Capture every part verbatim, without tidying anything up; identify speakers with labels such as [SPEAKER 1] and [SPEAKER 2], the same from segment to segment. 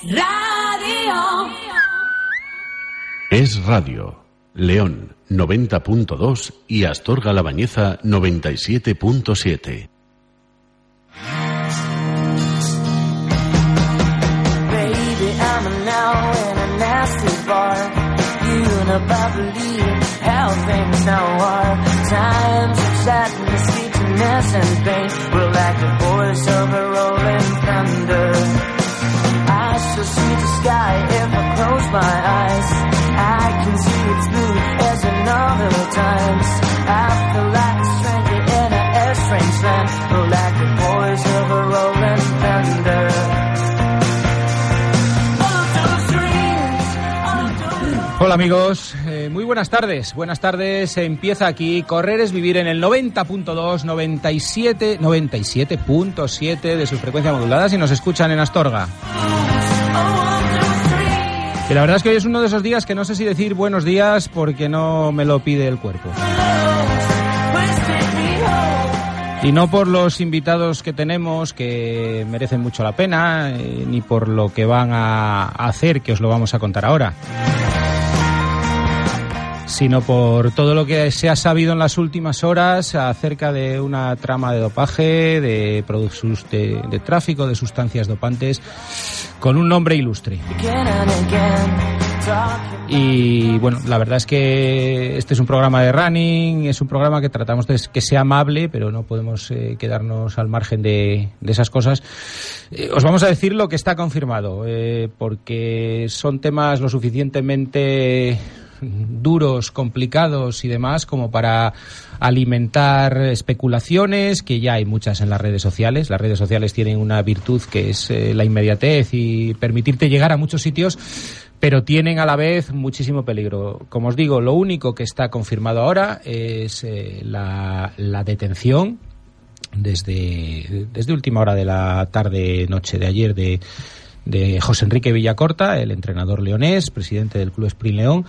[SPEAKER 1] Radio.
[SPEAKER 2] Es Radio. León noventa punto dos y Astorga La Bañeza noventa y siete punto siete.
[SPEAKER 3] I can see it's blue as in other times. I feel like a stranger in a strange land, feel like the voice of a rolling thunder.
[SPEAKER 4] Hola amigos, eh, muy buenas tardes. Buenas tardes, empieza aquí Correr es Vivir en el noventa punto dos, noventa y siete, noventa y siete punto siete de su frecuencia modulada si nos escuchan en Astorga. Y la verdad es que hoy es uno de esos días que no sé si decir buenos días porque no me lo pide el cuerpo. Y no por los invitados que tenemos, que merecen mucho la pena, eh, ni por lo que van a hacer, que os lo vamos a contar ahora, sino por todo lo que se ha sabido en las últimas horas acerca de una trama de dopaje, de, de, de tráfico de sustancias dopantes, con un nombre ilustre. Y bueno, la verdad es que este es un programa de running, es un programa que tratamos de que sea amable, pero no podemos eh, quedarnos al margen de, de esas cosas. Eh, os vamos a decir lo que está confirmado, eh, porque son temas lo suficientemente duros, complicados y demás como para alimentar especulaciones, que ya hay muchas en las redes sociales. Las redes sociales tienen una virtud que es eh, la inmediatez y permitirte llegar a muchos sitios, pero tienen a la vez muchísimo peligro. Como os digo, lo único que está confirmado ahora es eh, la, la detención desde, desde última hora de la tarde, noche de ayer, de de José Enrique Villacorta, el entrenador leonés, presidente del Club Sprint León,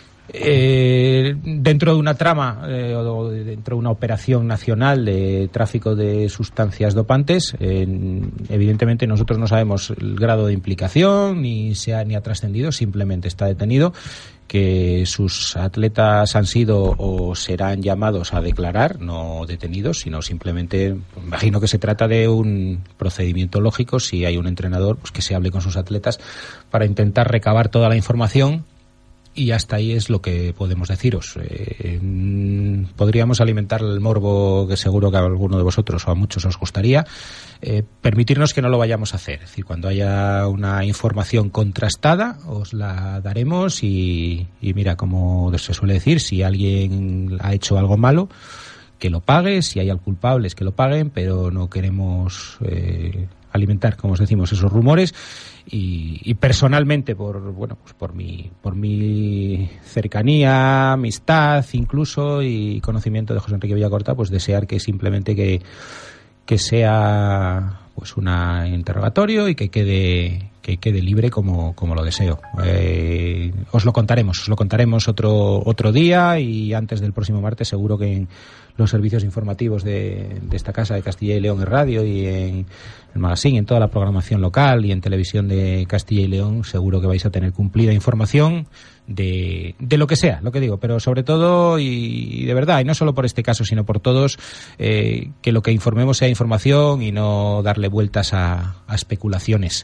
[SPEAKER 4] eh, dentro de una trama eh, o dentro de una operación nacional de tráfico de sustancias dopantes. Eh, evidentemente nosotros no sabemos el grado de implicación, ni se ha, ni ha trascendido, simplemente está detenido, que sus atletas han sido o serán llamados a declarar, no detenidos, sino simplemente, imagino que se trata de un procedimiento lógico, si hay un entrenador, pues que se hable con sus atletas para intentar recabar toda la información. Y hasta ahí es lo que podemos deciros. Eh, podríamos alimentar el morbo que seguro que a alguno de vosotros o a muchos os gustaría. Eh, permitirnos que no lo vayamos a hacer. Es decir, cuando haya una información contrastada, os la daremos y, y mira, como se suele decir, si alguien ha hecho algo malo, que lo pague, si hay culpables, que lo paguen, pero no queremos eh, alimentar, como os decimos, esos rumores. Y, y personalmente, por bueno, pues por mi por mi cercanía, amistad incluso y conocimiento de José Enrique Villacorta, pues desear que simplemente que que sea pues un interrogatorio y que quede que quede libre como como lo deseo. Eh, os lo contaremos, os lo contaremos otro otro día, y antes del próximo martes seguro que en los servicios informativos de, de esta casa de Castilla y León en radio y en el magazine, en toda la programación local y en televisión de Castilla y León, seguro que vais a tener cumplida información de, de lo que sea, lo que digo, pero sobre todo y, y de verdad, y no solo por este caso, sino por todos, eh, que lo que informemos sea información y no darle vueltas a, a especulaciones.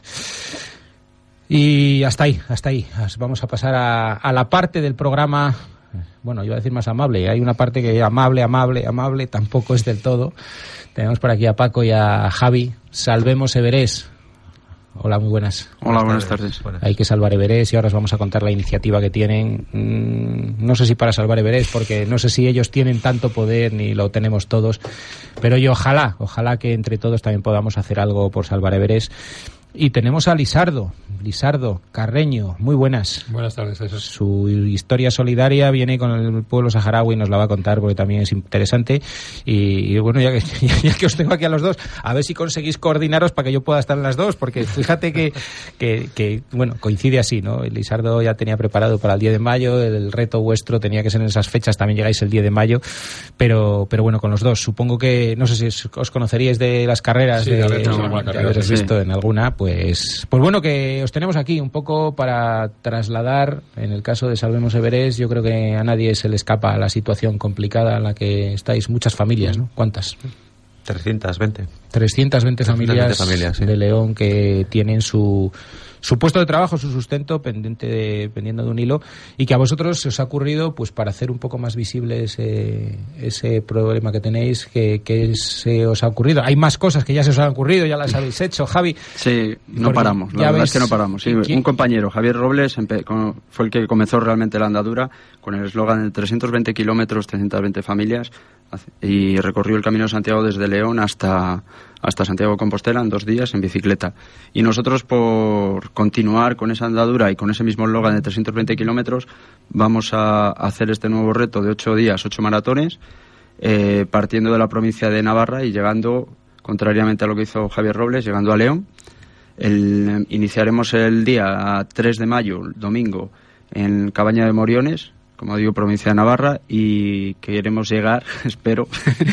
[SPEAKER 4] Y hasta ahí, hasta ahí. Vamos a pasar a, a la parte del programa, bueno, yo iba a decir más amable. Hay una parte que amable, amable, amable, tampoco es del todo. Tenemos por aquí a Paco y a Javi. Salvemos Everest. Hola, muy buenas.
[SPEAKER 5] Hola, buenas tardes.
[SPEAKER 4] Hay que salvar Everest y ahora os vamos a contar la iniciativa que tienen. Mm, no sé si para salvar Everest, porque no sé si ellos tienen tanto poder ni lo tenemos todos, pero yo ojalá, ojalá que entre todos también podamos hacer algo por salvar Everest. Y tenemos a Lisardo, Lisardo Carreño, muy buenas.
[SPEAKER 6] Buenas tardes, Jesús.
[SPEAKER 4] Su historia solidaria viene con el pueblo saharaui, nos la va a contar porque también es interesante. Y, y bueno, ya que, ya, ya que os tengo aquí a los dos, a ver si conseguís coordinaros para que yo pueda estar en las dos, porque fíjate que, que, que bueno, coincide así, ¿no? Lisardo ya tenía preparado para el diez de mayo, el reto vuestro tenía que ser en esas fechas, también llegáis el diez de mayo, pero, pero bueno, con los dos, supongo que, no sé si os conoceríais de las carreras,
[SPEAKER 6] sí,
[SPEAKER 4] de,
[SPEAKER 6] de,
[SPEAKER 4] de, de, de haberos visto en alguna, pues Pues, pues bueno, que os tenemos aquí un poco para trasladar, en el caso de Salvemos Everest, yo creo que a nadie se le escapa la situación complicada en la que estáis muchas familias, ¿no? ¿Cuántas?
[SPEAKER 1] trescientas veinte.
[SPEAKER 4] trescientas veinte familias, familias sí. de León que tienen su, su puesto de trabajo, su sustento pendiente de, pendiendo de un hilo, y que a vosotros se os ha ocurrido, pues para hacer un poco más visible ese, ese problema que tenéis, que, que se os ha ocurrido. Hay más cosas que ya se os han ocurrido, ya las habéis hecho, Javi.
[SPEAKER 5] Sí, no paramos, la verdad es que no paramos. Sí, un compañero, Javier Robles, fue el que comenzó realmente la andadura con el eslogan de trescientos veinte kilómetros, trescientas veinte familias, y recorrió el Camino de Santiago desde León hasta, hasta Santiago de Compostela en dos días en bicicleta. Y nosotros, por continuar con esa andadura y con ese mismo eslogan de trescientos veinte kilómetros, vamos a hacer este nuevo reto de ocho días, ocho maratones, eh, partiendo de la provincia de Navarra y llegando, contrariamente a lo que hizo Javier Robles, llegando a León. El, iniciaremos el día tres de mayo, domingo, en Cabaña de Moriones, como digo, provincia de Navarra, y queremos llegar, espero,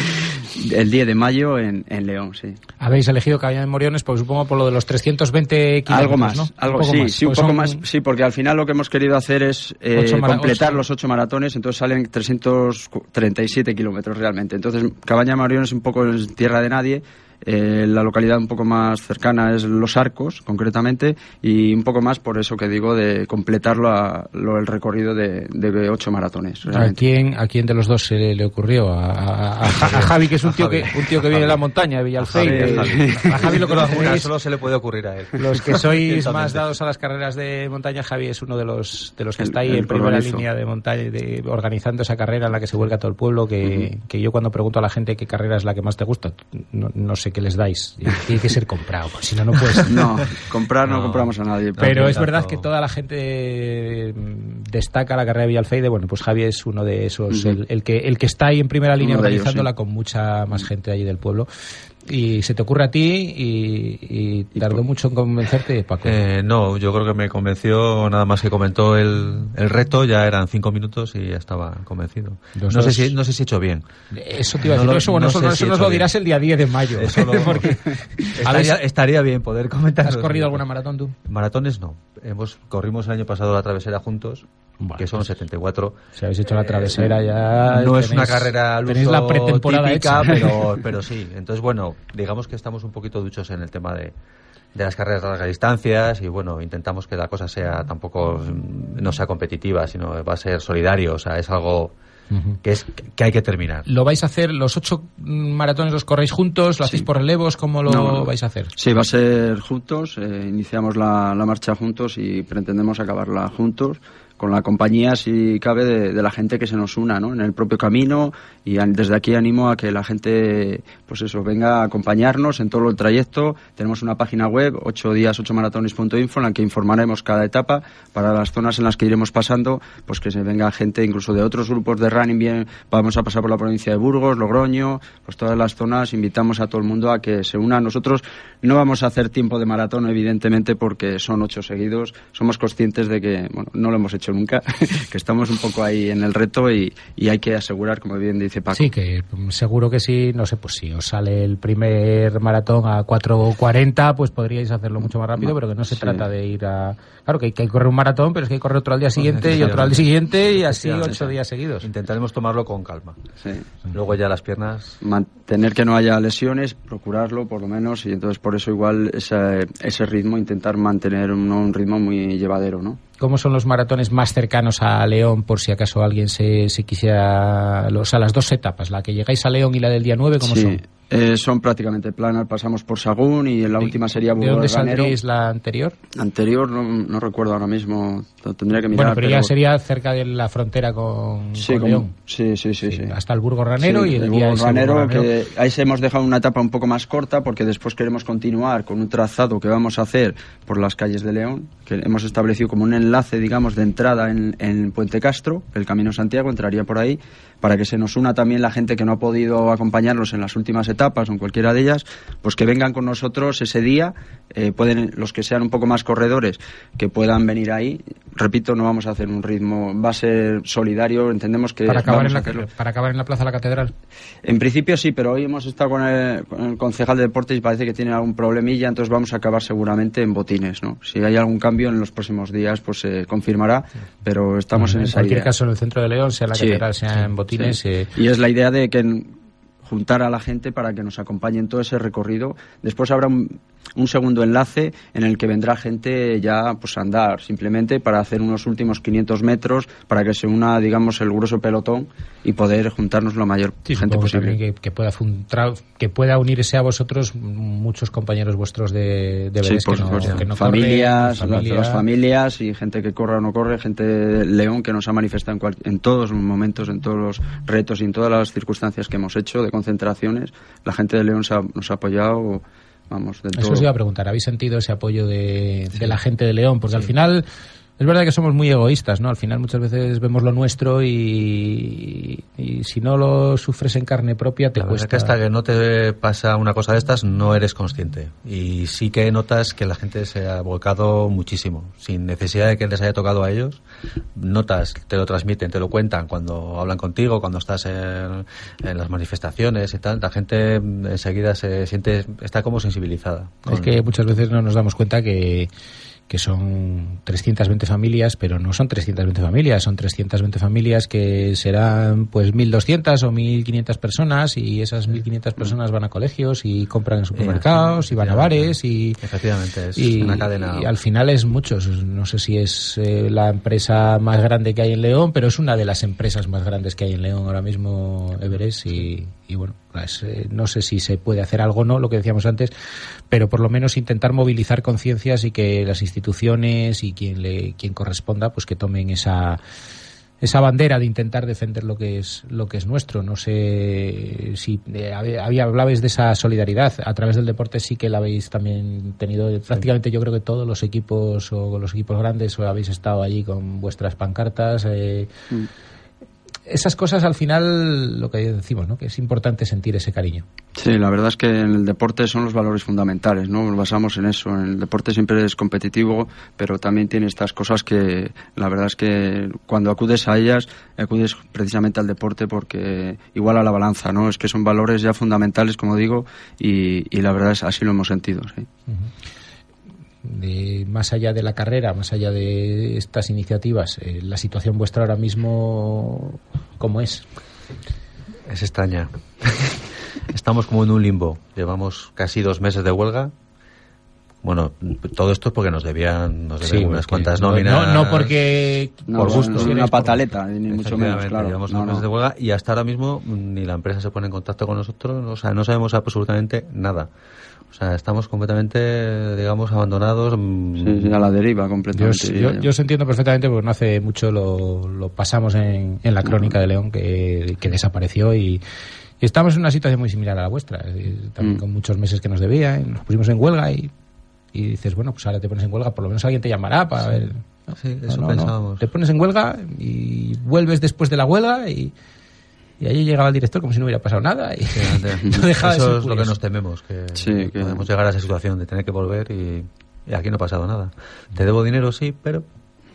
[SPEAKER 5] el diez de mayo en, en León, sí.
[SPEAKER 4] Habéis elegido Cabaña de Moriones, pues supongo por lo de los trescientos veinte kilómetros,
[SPEAKER 5] algo más,
[SPEAKER 4] ¿no?
[SPEAKER 5] Algo
[SPEAKER 4] un
[SPEAKER 5] sí,
[SPEAKER 4] más.
[SPEAKER 5] sí, un
[SPEAKER 4] pues
[SPEAKER 5] poco
[SPEAKER 4] son...
[SPEAKER 5] más, sí, porque al final lo que hemos querido hacer es eh, mara- completar ocho. los ocho maratones, entonces salen trescientos treinta y siete kilómetros realmente. Entonces, Cabaña de Moriones es un poco en tierra de nadie. Eh, la localidad un poco más cercana es Los Arcos, concretamente, y un poco más por eso que digo de completarlo a, lo, el recorrido de, de ocho maratones.
[SPEAKER 4] ¿A quién, ¿A quién de los dos se le, le ocurrió? ¿A, a, a, a Javi, que es un tío que, un tío que viene de la montaña, de Villalfeid? A, a Javi lo conocéis.
[SPEAKER 1] Solo se le puede ocurrir a él.
[SPEAKER 4] Los que sois más dados a las carreras de montaña, Javi es uno de los de los que el, está ahí en primera línea de montaña, de, organizando esa carrera en la que se vuelca todo el pueblo, que, uh-huh. que yo cuando pregunto a la gente qué carrera es la que más te gusta, no, no sé qué les dais. Tiene que ser comprado, pues si no, no puedes.
[SPEAKER 5] No, comprar no, no compramos a nadie.
[SPEAKER 4] Pero no, es verdad que toda la gente destaca la carrera de Villalfeide. Bueno, pues Javi es uno de esos, uh-huh. el, el, que, el que está ahí en primera línea uno organizándola ellos, sí. con mucha más gente allí del pueblo. Y se te ocurre a ti y, y tardó y mucho en convencerte, Paco.
[SPEAKER 1] Eh, no, yo creo que me convenció, nada más que comentó el, el reto, ya eran cinco minutos y ya estaba convencido. Los no dos... sé si no sé si he hecho bien.
[SPEAKER 4] Eso te iba a decir, no, eso, bueno, no eso, eso si nos lo dirás bien. El día diez de mayo. Eso lo... Porque
[SPEAKER 1] estaría, estaría bien poder comentar.
[SPEAKER 4] ¿Has corrido alguna maratón tú?
[SPEAKER 1] Maratones no. Hemos corrimos el año pasado la travesera juntos. Bueno, que son setenta y cuatro.
[SPEAKER 4] Si habéis hecho la travesera eh, ya...
[SPEAKER 1] No tenéis, es una carrera al
[SPEAKER 4] tenéis la pretemporada
[SPEAKER 1] típica,
[SPEAKER 4] hecha.
[SPEAKER 1] Pero, pero sí. Entonces, bueno, digamos que estamos un poquito duchos en el tema de, de las carreras de largas distancias y, bueno, intentamos que la cosa sea tampoco no sea competitiva, sino va a ser solidario. O sea, es algo... Uh-huh. que es que hay que terminar.
[SPEAKER 4] ¿Lo vais a hacer, los ocho maratones los corréis juntos? ¿Lo sí. hacéis por relevos? ¿Cómo lo no, vais a hacer?
[SPEAKER 5] Sí, va a ser juntos. Eh, iniciamos la, la marcha juntos y pretendemos acabarla juntos, con la compañía, si cabe, de, de la gente que se nos una, ¿no? En el propio camino, y a, desde aquí animo a que la gente, pues eso, venga a acompañarnos en todo el trayecto. Tenemos una página web, ocho días ocho maratones punto info, en la que informaremos cada etapa para las zonas en las que iremos pasando, pues que se venga gente incluso de otros grupos de running. Bien, vamos a pasar por la provincia de Burgos, Logroño, pues todas las zonas. Invitamos a todo el mundo a que se una. Nosotros no vamos a hacer tiempo de maratón, evidentemente, porque son ocho seguidos. Somos conscientes de que, bueno, no lo hemos hecho nunca, que estamos un poco ahí en el reto y, y hay que asegurar, como bien dice Paco.
[SPEAKER 4] Sí, que seguro que sí, no sé, pues si os sale el primer maratón a cuatro cuarenta, pues podríais hacerlo mucho más rápido, pero que no se sí. trata de ir a... Claro, que hay que correr un maratón, pero es que hay que correr otro al día siguiente pues y otro al día siguiente y así ocho días seguidos.
[SPEAKER 1] Intentaremos tomarlo con calma.
[SPEAKER 5] Sí.
[SPEAKER 1] Luego ya las piernas...
[SPEAKER 5] Mantener que no haya lesiones, procurarlo por lo menos, y entonces por eso igual ese, ese ritmo, intentar mantener un, un ritmo muy llevadero, ¿no?
[SPEAKER 4] ¿Cómo son los maratones más cercanos a León, por si acaso alguien se, se quisiera... O sea, las dos etapas, la que llegáis a León y la del día nueve, ¿cómo
[SPEAKER 5] sí.
[SPEAKER 4] son?
[SPEAKER 5] Eh, son prácticamente planas, pasamos por Sagún y la última sería Burgos.
[SPEAKER 4] ¿De dónde saldréis la anterior?
[SPEAKER 5] Anterior, no, no recuerdo ahora mismo, lo tendría que mirar.
[SPEAKER 4] Bueno, pero, pero ya sería cerca de la frontera con,
[SPEAKER 5] sí,
[SPEAKER 4] con
[SPEAKER 5] como,
[SPEAKER 4] León.
[SPEAKER 5] Sí, sí, sí, sí, sí.
[SPEAKER 4] Hasta el Burgos Ranero sí, y el, el día
[SPEAKER 5] Burgos Ranero,
[SPEAKER 4] Ranero,
[SPEAKER 5] que ahí hemos dejado una etapa un poco más corta porque después queremos continuar con un trazado que vamos a hacer por las calles de León, que hemos establecido como un enlace, digamos, de entrada en, en Puente Castro, el Camino Santiago entraría por ahí, para que se nos una también la gente que no ha podido acompañarnos en las últimas etapas. etapas o en cualquiera de ellas, pues que vengan con nosotros ese día, eh, pueden los que sean un poco más corredores, que puedan venir ahí. Repito, no vamos a hacer un ritmo, va a ser solidario, entendemos que
[SPEAKER 4] para acabar, en la,
[SPEAKER 5] hacerlo.
[SPEAKER 4] para acabar en la Plaza de la Catedral.
[SPEAKER 5] En principio sí, pero hoy hemos estado con el, con el concejal de deportes y parece que tiene algún problemilla, entonces vamos a acabar seguramente en Botines, ¿no? Si hay algún cambio en los próximos días, pues se confirmará, pero estamos
[SPEAKER 4] bueno,
[SPEAKER 5] en,
[SPEAKER 4] en
[SPEAKER 5] esa
[SPEAKER 4] cualquier
[SPEAKER 5] idea.
[SPEAKER 4] caso, en el centro de León, sea la
[SPEAKER 5] sí,
[SPEAKER 4] Catedral, sea
[SPEAKER 5] sí,
[SPEAKER 4] en Botines.
[SPEAKER 5] Sí.
[SPEAKER 4] Eh...
[SPEAKER 5] Y es la idea de que juntar a la gente para que nos acompañe en todo ese recorrido. Después habrá un, un segundo enlace en el que vendrá gente ya pues a andar, simplemente para hacer unos últimos quinientos metros, para que se una, digamos, el grueso pelotón y poder juntarnos lo mayor
[SPEAKER 4] sí,
[SPEAKER 5] gente posible.
[SPEAKER 4] Que, que, pueda funtra, que pueda unirse a vosotros muchos compañeros vuestros de, de Everest,
[SPEAKER 5] sí, por
[SPEAKER 4] que, no, que no
[SPEAKER 5] familias,
[SPEAKER 4] corre, familia.
[SPEAKER 5] las familias y gente que corra o no corre, gente de León que nos ha manifestado en, cual, en todos los momentos, en todos los retos y en todas las circunstancias que hemos hecho de concentraciones. La gente de León se ha, nos ha apoyado, vamos, del
[SPEAKER 4] Eso
[SPEAKER 5] todo.
[SPEAKER 4] os iba a preguntar, ¿habéis sentido ese apoyo de, sí. de la gente de León? Porque sí. al final es verdad que somos muy egoístas, ¿no? Al final muchas veces vemos lo nuestro y, y si no lo sufres en carne propia te
[SPEAKER 1] la
[SPEAKER 4] cuesta.
[SPEAKER 1] La verdad es que hasta que no te pasa una cosa de estas no eres consciente. Y sí que notas que la gente se ha volcado muchísimo, sin necesidad de que les haya tocado a ellos. Notas, te lo transmiten, te lo cuentan cuando hablan contigo, cuando estás en, en las manifestaciones y tal. La gente enseguida se siente, está como sensibilizada.
[SPEAKER 4] Es que muchas veces no nos damos cuenta que que son trescientas veinte familias, pero no son trescientas veinte familias, son trescientas veinte familias que serán pues mil doscientas o mil quinientas personas y esas mil quinientas personas van a colegios y compran en supermercados y van a bares y
[SPEAKER 1] efectivamente es
[SPEAKER 4] y,
[SPEAKER 1] una cadena
[SPEAKER 4] y al final es muchos, no sé si es eh, la empresa más grande que hay en León, pero es una de las empresas más grandes que hay en León ahora mismo, Everest, y, y bueno, pues, eh, no sé si se puede hacer algo o no, lo que decíamos antes, pero por lo menos intentar movilizar conciencias y que las instituciones y quien le quien corresponda pues que tomen esa esa bandera de intentar defender lo que es lo que es nuestro. No sé si eh, había hablabais de esa solidaridad a través del deporte, sí que la habéis también tenido prácticamente. Yo creo que todos los equipos o los equipos grandes o habéis estado allí con vuestras pancartas. Eh, mm. Esas cosas al final, lo que decimos, ¿no? Que es importante sentir ese cariño.
[SPEAKER 5] Sí, la verdad es que en el deporte son los valores fundamentales, ¿no? Nos basamos en eso. En el deporte siempre es competitivo, pero también tiene estas cosas que la verdad es que cuando acudes a ellas, acudes precisamente al deporte porque igual a la balanza, ¿no? Es que son valores ya fundamentales, como digo, y, y la verdad es así lo hemos sentido, sí.
[SPEAKER 4] Uh-huh. De, más allá de la carrera, más allá de estas iniciativas, eh, la situación vuestra ahora mismo, ¿cómo es?
[SPEAKER 1] Es extraña. Estamos como en un limbo. Llevamos casi dos meses de huelga. Bueno, todo esto es porque nos debían, nos deben sí, unas cuantas
[SPEAKER 4] no,
[SPEAKER 1] nóminas.
[SPEAKER 4] No, no porque
[SPEAKER 5] no,
[SPEAKER 1] por gusto.
[SPEAKER 5] No, una pataleta, ni mucho menos, claro.
[SPEAKER 1] Llevamos
[SPEAKER 5] no,
[SPEAKER 1] dos meses
[SPEAKER 5] no.
[SPEAKER 1] de huelga y hasta ahora mismo ni la empresa se pone en contacto con nosotros, o sea, no sabemos absolutamente nada. O sea, estamos completamente, digamos, abandonados.
[SPEAKER 5] Sí, sí, a la deriva completamente.
[SPEAKER 4] Yo, yo, yo os entiendo perfectamente porque no hace mucho lo, lo pasamos en, en la Crónica de León que, que desapareció y, y estamos en una situación muy similar a la vuestra. También mm. con muchos meses que nos debían, nos pusimos en huelga y, y dices, bueno, pues ahora te pones en huelga, por lo menos alguien te llamará para sí. ver.
[SPEAKER 1] ¿No? Sí, eso
[SPEAKER 4] no, no,
[SPEAKER 1] pensábamos.
[SPEAKER 4] No. Te pones en huelga y vuelves después de la huelga y... Y allí llegaba el director como si no hubiera pasado nada y
[SPEAKER 1] sí,
[SPEAKER 4] no dejaba
[SPEAKER 1] eso
[SPEAKER 4] de ser
[SPEAKER 1] es lo que nos tememos, que,
[SPEAKER 5] sí, que
[SPEAKER 1] podemos llegar a esa situación de tener que volver y, y aquí no ha pasado nada. Te debo dinero, sí, pero...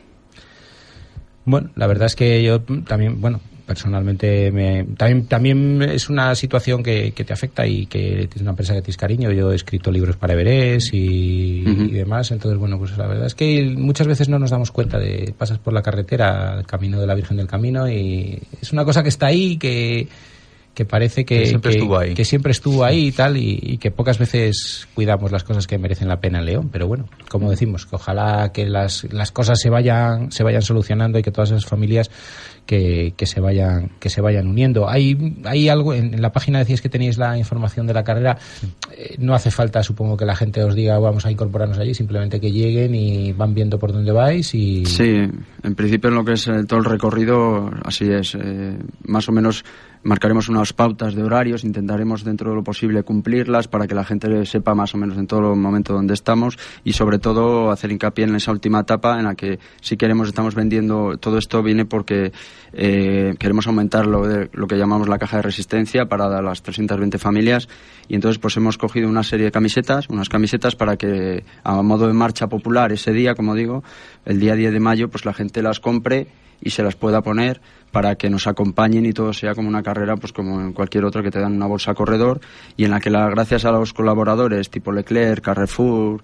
[SPEAKER 4] Bueno, la verdad es que yo también, bueno, personalmente me, también también es una situación que, que te afecta y que es una empresa que tienes cariño. Yo he escrito libros para Everest y, uh-huh. y demás, entonces bueno, pues la verdad es que muchas veces no nos damos cuenta de pasas por la carretera, el camino de la Virgen del Camino, y es una cosa que está ahí, que que parece que,
[SPEAKER 1] que siempre
[SPEAKER 4] que,
[SPEAKER 1] estuvo ahí,
[SPEAKER 4] que siempre estuvo ahí y tal, y, y que pocas veces cuidamos las cosas que merecen la pena en León. Pero bueno, como decimos, que ojalá que las, las cosas se vayan se vayan solucionando y que todas esas familias que, que se vayan que se vayan uniendo. Hay hay algo en, en la página, decíais que tenéis la información de la carrera. Eh, no hace falta, supongo, que la gente os diga vamos a incorporarnos allí, simplemente que lleguen y van viendo por dónde vais. Y
[SPEAKER 5] sí, en principio en lo que es el, todo el recorrido así es, eh, más o menos marcaremos unas pautas de horarios, intentaremos dentro de lo posible cumplirlas para que la gente sepa más o menos en todo el momento donde estamos y sobre todo hacer hincapié en esa última etapa en la que si queremos estamos vendiendo. Todo esto viene porque eh, queremos aumentar lo, de, lo que llamamos la caja de resistencia para las trescientas veinte familias, y entonces pues hemos cogido una serie de camisetas, unas camisetas para que a modo de marcha popular ese día, como digo, el día diez de mayo, pues la gente las compre y se las pueda poner para que nos acompañen y todo sea como una carrera, pues como en cualquier otra, que te dan una bolsa corredor, y en la que la, gracias a los colaboradores tipo Leclerc, Carrefour,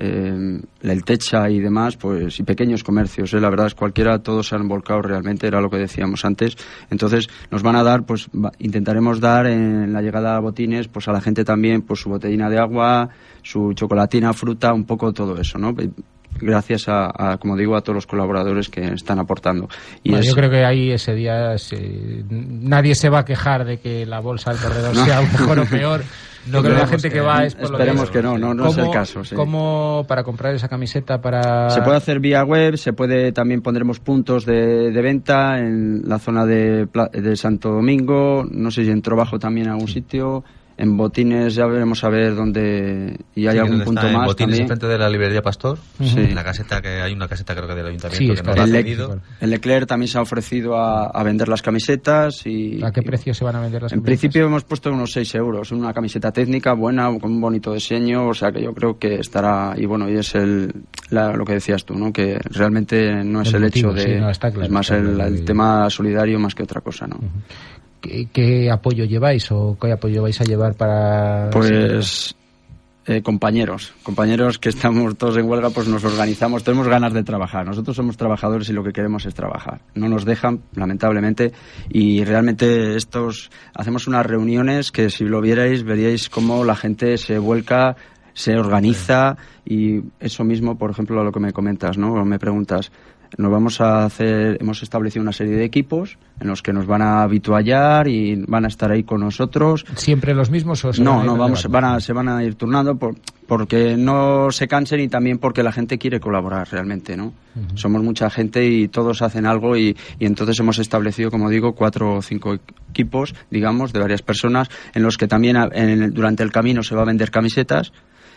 [SPEAKER 5] eh, el Techa y demás, pues y pequeños comercios, eh, la verdad es cualquiera, todos se han volcado realmente, era lo que decíamos antes. Entonces nos van a dar, pues va, intentaremos dar en la llegada a botines, pues a la gente también, pues su botellina de agua, su chocolatina, fruta, un poco todo eso, ¿no? Gracias a, a, como digo, a todos los colaboradores que están aportando. Y
[SPEAKER 4] bueno,
[SPEAKER 5] es...
[SPEAKER 4] Yo creo que ahí ese día se... nadie se va a quejar de que la bolsa del corredor no. sea mejor o peor. No creo que la gente que, que va es por
[SPEAKER 5] esperemos
[SPEAKER 4] lo que,
[SPEAKER 5] que no, no, no es el caso. Sí.
[SPEAKER 4] ¿Cómo para comprar esa camiseta? Para
[SPEAKER 5] Se puede hacer vía web, se puede también pondremos puntos de, de venta en la zona de, de Santo Domingo, no sé si en Trobajo también en algún sí. sitio. En Botines ya veremos a ver dónde... Y hay sí, algún punto
[SPEAKER 1] está
[SPEAKER 5] más
[SPEAKER 1] en Botines,
[SPEAKER 5] también.
[SPEAKER 1] Frente de la librería Pastor.
[SPEAKER 5] Sí.
[SPEAKER 1] En la caseta, que hay una caseta creo que del ayuntamiento
[SPEAKER 4] sí,
[SPEAKER 1] que nos ha
[SPEAKER 5] el,
[SPEAKER 1] cedido.
[SPEAKER 5] El Leclerc también se ha ofrecido a, a vender las camisetas. y
[SPEAKER 4] ¿A qué precio se van a vender las
[SPEAKER 5] en
[SPEAKER 4] camisetas?
[SPEAKER 5] En principio hemos puesto unos seis euros. Una camiseta técnica buena, con un bonito diseño. O sea que yo creo que estará... Y bueno, y es el la, lo que decías tú, ¿no? Que realmente no es el, el motivo, hecho de...
[SPEAKER 4] Sí, no, está claro,
[SPEAKER 5] es más
[SPEAKER 4] está
[SPEAKER 5] el,
[SPEAKER 4] claro,
[SPEAKER 5] el tema solidario más que otra cosa, ¿no?
[SPEAKER 4] Uh-huh. ¿Qué, ¿Qué apoyo lleváis o qué apoyo vais a llevar para...?
[SPEAKER 5] Pues eh, compañeros, compañeros que estamos todos en huelga, pues nos organizamos, tenemos ganas de trabajar. Nosotros somos trabajadores y lo que queremos es trabajar. No nos dejan, lamentablemente, y realmente estos hacemos unas reuniones que si lo vierais, veríais cómo la gente se vuelca, se organiza, y eso mismo, por ejemplo, lo que me comentas, ¿no? Me preguntas... Nos vamos a hacer, hemos establecido una serie de equipos en los que nos van a habituallar y van a estar ahí con nosotros.
[SPEAKER 4] ¿Siempre los mismos o se
[SPEAKER 5] no?
[SPEAKER 4] van a
[SPEAKER 5] No, vamos, van a, se van a ir turnando por, porque no se cansen y también porque la gente quiere colaborar realmente, ¿no? Uh-huh. Somos mucha gente y todos hacen algo y, y entonces hemos establecido, como digo, cuatro o cinco equipos, digamos, de varias personas en los que también en, durante el camino se va a vender camisetas.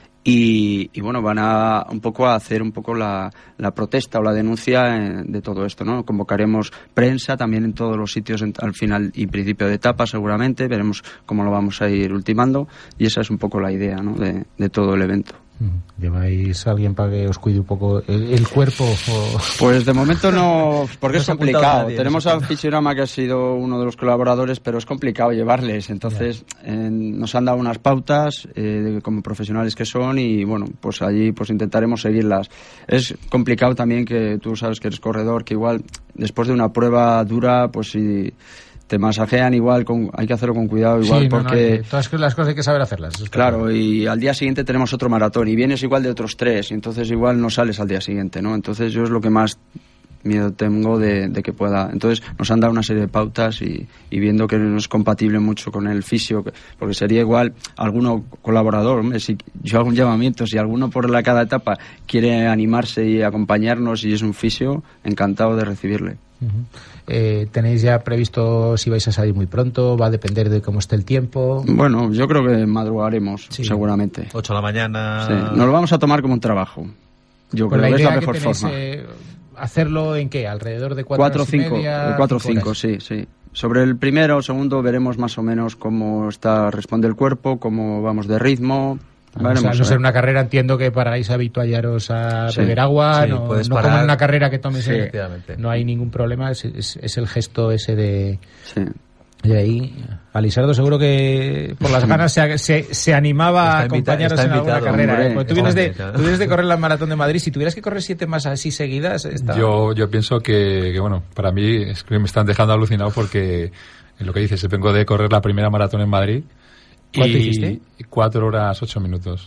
[SPEAKER 5] Y, y bueno, van a un poco a hacer un poco la, la protesta o la denuncia de todo esto, ¿no? Convocaremos prensa también en todos los sitios en, al final y principio de etapa seguramente, veremos cómo lo vamos a ir ultimando y esa es un poco la idea, ¿no? de, de todo el evento.
[SPEAKER 4] ¿Lleváis a alguien para que os cuide un poco el, el cuerpo? O...
[SPEAKER 5] Pues de momento no, porque no es complicado. Nadie, Tenemos no a Fisiorama, que ha sido uno de los colaboradores, pero es complicado llevarles. Entonces eh, nos han dado unas pautas eh, como profesionales que son y bueno, pues allí pues intentaremos seguirlas. Es complicado también, que tú sabes que eres corredor, que igual después de una prueba dura, pues si... te masajean igual, con, hay que hacerlo con cuidado igual, sí, no, porque...
[SPEAKER 4] No, todas las cosas hay que saber hacerlas.
[SPEAKER 5] Claro, y al día siguiente tenemos otro maratón y vienes igual de otros tres, y entonces igual no sales al día siguiente, ¿no? Entonces yo es lo que más miedo tengo de, de que pueda... Entonces nos han dado una serie de pautas y, y viendo que no es compatible mucho con el fisio, porque sería igual alguno colaborador, hombre, si yo hago un llamamiento, si alguno por la cada etapa quiere animarse y acompañarnos y es un fisio, encantado de recibirle.
[SPEAKER 4] Uh-huh. Eh, ¿Tenéis ya previsto si vais a salir muy pronto? ¿Va a depender de cómo esté el tiempo?
[SPEAKER 5] Bueno, yo creo que madrugaremos, sí. seguramente.
[SPEAKER 1] ocho de la mañana.
[SPEAKER 5] Sí. Nos lo vamos a tomar como un trabajo. Yo
[SPEAKER 4] Con
[SPEAKER 5] creo
[SPEAKER 4] la
[SPEAKER 5] que
[SPEAKER 4] idea
[SPEAKER 5] es la mejor
[SPEAKER 4] que tenéis,
[SPEAKER 5] forma.
[SPEAKER 4] Eh, ¿Hacerlo en qué? ¿Alrededor de cuatro o cinco?
[SPEAKER 5] cuatro o cinco, sí, sí. Sobre el primero o segundo veremos más o menos cómo está responde el cuerpo, cómo vamos de ritmo.
[SPEAKER 4] O sea, no ser una carrera, entiendo que paráis a habituallaros a sí, beber agua,
[SPEAKER 1] sí,
[SPEAKER 4] no, no como en una carrera que tomes, sí, en, no hay ningún problema, es, es, es el gesto ese de...
[SPEAKER 5] Sí.
[SPEAKER 4] De ahí, Alisardo seguro que por las ganas se, se, se animaba a acompañaros en alguna carrera.
[SPEAKER 5] Hombre,
[SPEAKER 4] ¿eh? Porque tú vienes de, tú vienes de correr la Maratón de Madrid, si tuvieras que correr siete más así seguidas... Está...
[SPEAKER 6] Yo, yo pienso que, que, bueno, para mí es que me están dejando alucinado porque, en lo que dices, vengo de correr la primera maratón en Madrid.
[SPEAKER 4] ¿Cuánto
[SPEAKER 6] y
[SPEAKER 4] hiciste?
[SPEAKER 6] Cuatro horas, ocho minutos.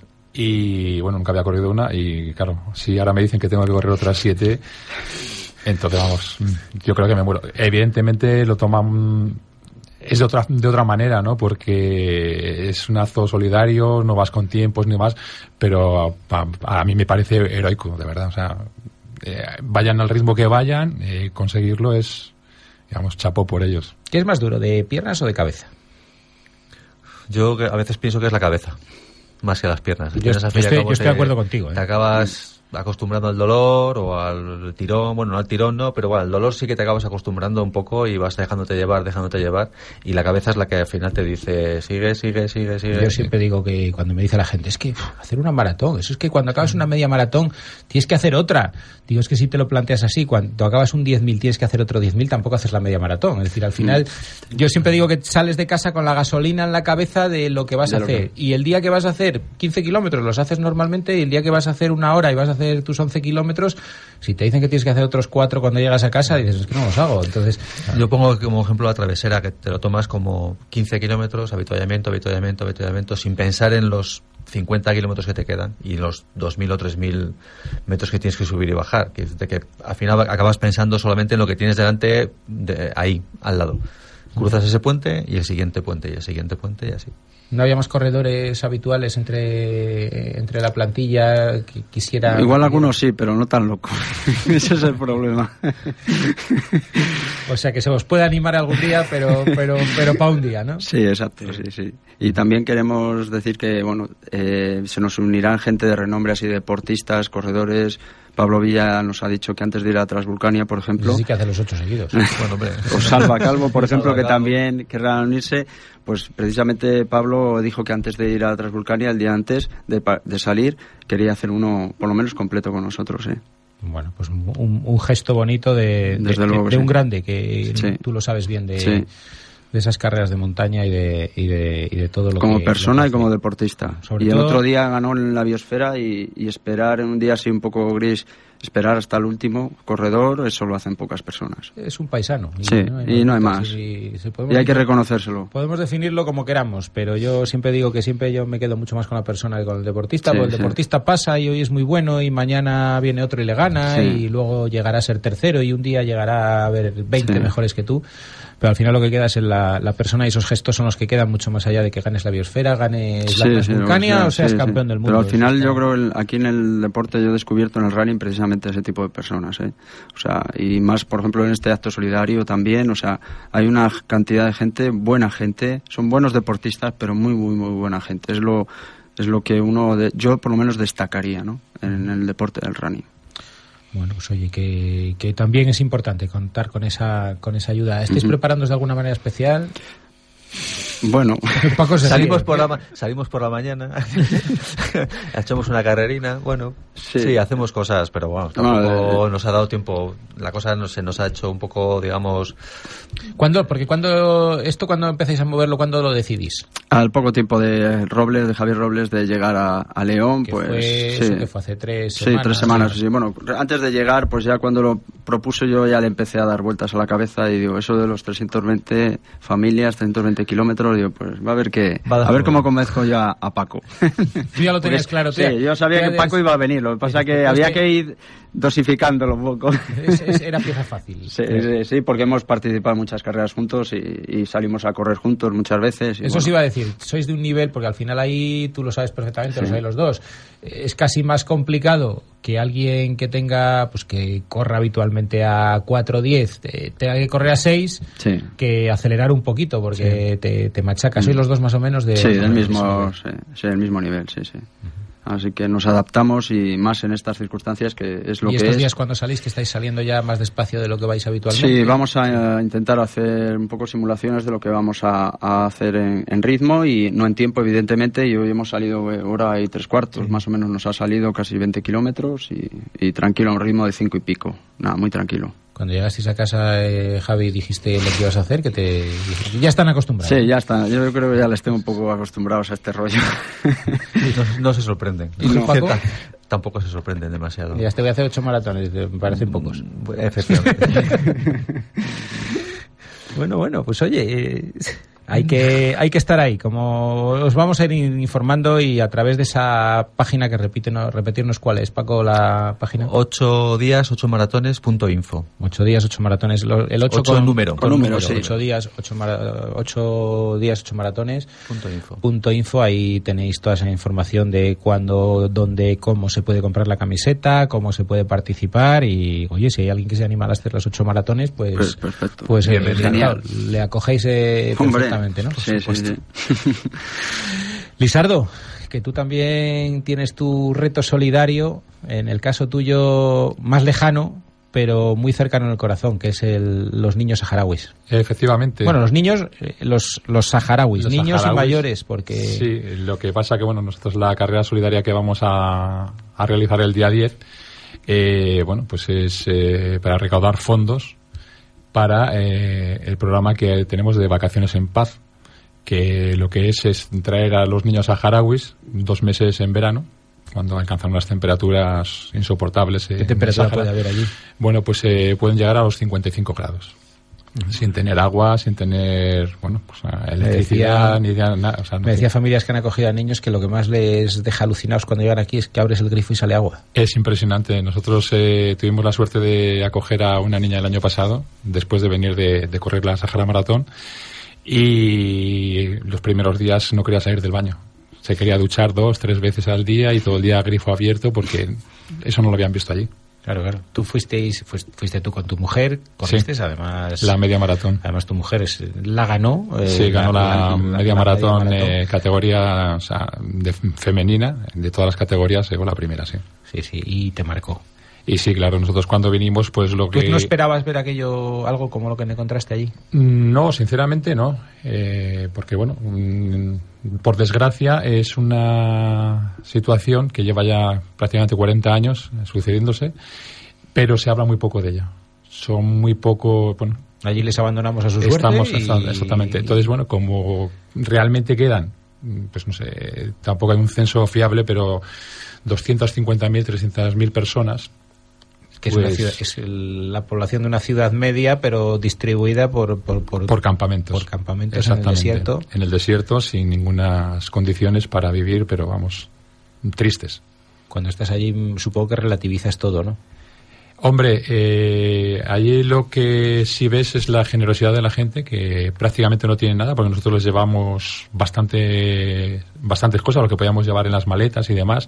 [SPEAKER 6] Y bueno, nunca había corrido una y claro, si ahora me dicen que tengo que correr otras siete, entonces vamos, yo creo que me muero. Evidentemente lo toman, es de otra, de otra manera, ¿no? Porque es un acto solidario, no vas con tiempos ni más, pero a, a mí me parece heroico, de verdad. O sea, eh, vayan al ritmo que vayan, eh, conseguirlo es, digamos, chapo por ellos.
[SPEAKER 4] ¿Qué es más duro, de piernas o de cabeza?
[SPEAKER 1] Yo a veces pienso que es la cabeza, más que las piernas.
[SPEAKER 4] Yo, yo, estoy, yo estoy de acuerdo contigo. ¿eh?
[SPEAKER 1] Te acabas acostumbrando al dolor o al tirón, bueno, no al tirón no, pero bueno, al dolor sí que te acabas acostumbrando un poco y vas dejándote llevar, dejándote llevar, y la cabeza es la que al final te dice, sigue, sigue, sigue, sigue.
[SPEAKER 4] Yo siempre digo que cuando me dice la gente, es que uf, hacer una maratón, eso es que cuando acabas una media maratón tienes que hacer otra. Digo, es que si te lo planteas así, cuando acabas un diez mil tienes que hacer otro diez mil, tampoco haces la media maratón. Es decir, al final, mm. yo siempre digo que sales de casa con la gasolina en la cabeza de lo que vas a hacer, que... y el día que vas a hacer quince kilómetros los haces normalmente, y el día que vas a hacer una hora y vas a hacer tus once kilómetros, si te dicen que tienes que hacer otros cuatro cuando llegas a casa, dices, es que no los hago. Entonces,
[SPEAKER 1] yo pongo como ejemplo la travesera, que te lo tomas como quince kilómetros, habituallamiento, habituallamiento, habituallamiento, sin pensar en los cincuenta kilómetros que te quedan y los dos mil o tres mil metros que tienes que subir y bajar, que, de que al final acabas pensando solamente en lo que tienes delante, de, ahí, al lado. Cruzas ese puente y el siguiente puente y el siguiente puente y así.
[SPEAKER 4] ¿No había más corredores habituales entre entre la plantilla que quisiera...?
[SPEAKER 5] Igual algunos sí, pero no tan locos. Ese es el problema.
[SPEAKER 4] O sea, que se os puede animar algún día, pero pero pero para un día, ¿no?
[SPEAKER 5] Sí, exacto, sí, sí. Y también queremos decir que, bueno, eh, se nos unirán gente de renombre, así, deportistas, corredores. Pablo Villa nos ha dicho que antes de ir a Transvulcania, por ejemplo...
[SPEAKER 4] Sí, que hace los ocho seguidos.
[SPEAKER 5] Bueno, hombre. O Salva Calvo, por ejemplo, que también querrá unirse. Pues precisamente Pablo dijo que antes de ir a Transvulcania, el día antes de, de salir, quería hacer uno, por lo menos, completo con nosotros, ¿eh?
[SPEAKER 4] Bueno, pues un, un gesto bonito de, de, de, de
[SPEAKER 5] sí.
[SPEAKER 4] un grande, que
[SPEAKER 5] sí.
[SPEAKER 4] tú lo sabes bien de...
[SPEAKER 5] Sí.
[SPEAKER 4] de esas carreras de montaña y de y de, y de todo lo
[SPEAKER 5] como
[SPEAKER 4] que...
[SPEAKER 5] Como persona
[SPEAKER 4] que
[SPEAKER 5] y como deportista.
[SPEAKER 4] Sobre
[SPEAKER 5] y
[SPEAKER 4] todo...
[SPEAKER 5] el otro día ganó en la biosfera y, y esperar en un día así un poco gris, esperar hasta el último corredor, eso lo hacen pocas personas.
[SPEAKER 4] Es un paisano.
[SPEAKER 5] Y sí, no y no hay más. Y, y,
[SPEAKER 4] y
[SPEAKER 5] hay que reconocérselo.
[SPEAKER 4] Podemos definirlo como queramos, pero yo siempre digo que siempre yo me quedo mucho más con la persona que con el deportista,
[SPEAKER 5] sí,
[SPEAKER 4] porque el
[SPEAKER 5] sí.
[SPEAKER 4] deportista pasa y hoy es muy bueno y mañana viene otro y le gana, sí. y luego llegará a ser tercero y un día llegará a haber veinte sí. mejores que tú. Pero al final lo que queda es en la, la persona, y esos gestos son los que quedan mucho más allá de que ganes la biosfera, ganes
[SPEAKER 5] sí,
[SPEAKER 4] la Transvulcania
[SPEAKER 5] sí,
[SPEAKER 4] o seas
[SPEAKER 5] sí,
[SPEAKER 4] campeón
[SPEAKER 5] sí.
[SPEAKER 4] del mundo.
[SPEAKER 5] Pero al final
[SPEAKER 4] está...
[SPEAKER 5] yo creo que aquí en el deporte yo he descubierto en el running precisamente ese tipo de personas, ¿eh? O sea, y más por ejemplo en este acto solidario también, o sea, hay una cantidad de gente, buena gente, son buenos deportistas, pero muy, muy, muy buena gente. Es lo, es lo que uno, de, yo por lo menos destacaría, ¿no? En el deporte del running.
[SPEAKER 4] Bueno, pues oye, que, que también es importante contar con esa con esa ayuda. ¿Estáis uh-huh. preparándoos de alguna manera especial?
[SPEAKER 5] Bueno,
[SPEAKER 4] Paco se
[SPEAKER 1] salimos
[SPEAKER 4] ríe,
[SPEAKER 1] por la salimos por la mañana, echamos una carrerina, bueno, sí, sí hacemos cosas, pero bueno, tampoco no, nos ha dado tiempo, la cosa no, se nos ha hecho un poco, digamos...
[SPEAKER 4] ¿Cuándo? Porque cuando esto cuando empezáis a moverlo, ¿cuándo lo decidís?
[SPEAKER 5] Al poco tiempo de Robles, de Javier Robles, de llegar a, a León,
[SPEAKER 4] que
[SPEAKER 5] pues...
[SPEAKER 4] Fue,
[SPEAKER 5] sí.
[SPEAKER 4] eso que fue hace tres semanas.
[SPEAKER 5] Sí, tres semanas, sí. Bueno, antes de llegar, pues ya cuando lo propuse yo ya le empecé a dar vueltas a la cabeza y digo, eso de los trescientos veinte familias, trescientos veinte kilómetros, digo, pues va a ver que a, a ver cómo convenzco yo a, a Paco.
[SPEAKER 4] Tú ya lo tenías claro, tú.
[SPEAKER 5] Sí, yo sabía que Paco iba a venir, lo que pasa es que había que ir dosificándolo un poco.
[SPEAKER 4] Es, es, era pieza fácil.
[SPEAKER 5] Sí, sí, sí, porque hemos participado en muchas carreras juntos y, y salimos a correr juntos muchas veces. Y
[SPEAKER 4] Eso
[SPEAKER 5] bueno.
[SPEAKER 4] os iba a decir, sois de un nivel, porque al final ahí tú lo sabes perfectamente, sí. lo sabéis los dos. Es casi más complicado que alguien que tenga, pues que corra habitualmente a cuatro diez tenga que correr a seis,
[SPEAKER 5] sí.
[SPEAKER 4] que acelerar un poquito, porque sí. te, te machaca. Sois los dos más o menos de...
[SPEAKER 5] Sí, del mismo, sí, sí, del mismo nivel, sí, sí. Uh-huh. Así que nos adaptamos y más en estas circunstancias que es lo que es.
[SPEAKER 4] ¿Y estos días cuando salís que estáis saliendo ya más despacio de lo que vais habitualmente?
[SPEAKER 5] Sí, vamos a intentar hacer un poco simulaciones de lo que vamos a, a hacer en, en ritmo y no en tiempo, evidentemente. Y hoy hemos salido hora y tres cuartos, sí. más o menos nos ha salido casi veinte kilómetros y, y tranquilo, a un ritmo de cinco y pico. Nada, muy tranquilo.
[SPEAKER 4] Cuando llegasteis a casa, eh, Javi, dijiste lo que ibas a hacer, que te ya están acostumbrados.
[SPEAKER 5] Sí, ya están. Yo creo que ya les tengo un poco acostumbrados a este rollo.
[SPEAKER 1] No, no se sorprenden.
[SPEAKER 4] ¿Y tú, Paco?
[SPEAKER 1] Tampoco se sorprenden demasiado.
[SPEAKER 4] Ya te voy a hacer ocho maratones, me parecen pocos.
[SPEAKER 1] Efectivamente.
[SPEAKER 4] Bueno, bueno, pues oye... Eh... Hay que hay que estar ahí, como os vamos a ir informando y a través de esa página que repite, no, repetirnos cuál es, Paco, la página.
[SPEAKER 1] Ocho días, ocho maratones punto info.
[SPEAKER 4] Ocho días, ocho maratones. El ocho,
[SPEAKER 1] ocho
[SPEAKER 4] con
[SPEAKER 1] número.
[SPEAKER 5] Con, con número, sí.
[SPEAKER 4] Ocho días, ocho, mara, ocho días, ocho maratones.
[SPEAKER 1] Punto info.
[SPEAKER 4] Punto info. Ahí tenéis toda esa información de cuándo, dónde, cómo se puede comprar la camiseta, cómo se puede participar y, oye, si hay alguien que se anima a hacer los ocho maratones, pues,
[SPEAKER 5] pues perfecto.
[SPEAKER 4] Pues
[SPEAKER 1] bien,
[SPEAKER 4] eh,
[SPEAKER 5] genial.
[SPEAKER 4] Le acogéis eh, perfectamente. ¿no?
[SPEAKER 5] Sí, sí, sí.
[SPEAKER 4] Lisardo, que tú también tienes tu reto solidario, en el caso tuyo más lejano, pero muy cercano en el corazón, que es el, los niños saharauis.
[SPEAKER 6] Efectivamente.
[SPEAKER 4] Bueno, los niños, los, los saharauis, los niños saharauis, y mayores, porque...
[SPEAKER 6] Sí, lo que pasa que, bueno, nosotros la carrera solidaria que vamos a, a realizar el día diez, eh, bueno, pues es eh, para recaudar fondos para eh, el programa que tenemos de Vacaciones en Paz, que lo que es es traer a los niños saharauis dos meses en verano, cuando alcanzan unas temperaturas insoportables.
[SPEAKER 4] ¿Qué temperatura puede haber allí?
[SPEAKER 6] Bueno, pues eh, pueden llegar a los cincuenta y cinco grados. Uh-huh. Sin tener agua, sin tener, bueno, pues electricidad,
[SPEAKER 4] me decía,
[SPEAKER 6] ni nada. O sea, no
[SPEAKER 4] me decía familias que han acogido a niños que lo que más les deja alucinados cuando llegan aquí es que abres el grifo y sale agua.
[SPEAKER 6] Es impresionante. Nosotros eh, tuvimos la suerte de acoger a una niña el año pasado, después de venir de, de correr la Sahara Maratón, y los primeros días no quería salir del baño. Se quería duchar dos, tres veces al día y todo el día grifo abierto porque eso no lo habían visto allí.
[SPEAKER 4] Claro, claro. Tú fuisteis, fuiste, fuiste tú con tu mujer, corriste, sí, además...
[SPEAKER 6] La media maratón.
[SPEAKER 4] Además tu mujer es, la ganó.
[SPEAKER 6] Eh, sí, ganó la, la, la, media, la maratón, media maratón, eh, categoría, o sea, de, femenina, de todas las categorías, llegó la primera, sí.
[SPEAKER 4] Sí, sí, y te marcó.
[SPEAKER 6] Y sí, claro, nosotros cuando vinimos, pues lo que...
[SPEAKER 4] ¿Tú no esperabas ver aquello, algo como lo que me encontraste allí?
[SPEAKER 6] No, sinceramente no, eh, porque bueno, por desgracia es una situación que lleva ya prácticamente cuarenta años sucediéndose, pero se habla muy poco de ella. Son muy poco, bueno...
[SPEAKER 4] Allí les abandonamos a su suerte.
[SPEAKER 6] Estamos,
[SPEAKER 4] y...
[SPEAKER 6] exactamente. Entonces, bueno, como realmente quedan, pues no sé, tampoco hay un censo fiable, pero doscientas cincuenta mil, trescientas mil personas...
[SPEAKER 4] que es, pues, una ciudad, es el, la población de una ciudad media, pero distribuida por por, por,
[SPEAKER 6] por campamentos,
[SPEAKER 4] por campamentos en el desierto.
[SPEAKER 6] En el desierto, sin ninguna condiciones para vivir, pero vamos, tristes.
[SPEAKER 4] Cuando estás allí, supongo que relativizas todo, ¿no?
[SPEAKER 6] Hombre, eh, allí lo que sí ves es la generosidad de la gente, que prácticamente no tiene nada, porque nosotros les llevamos bastante bastantes cosas, lo que podíamos llevar en las maletas y demás.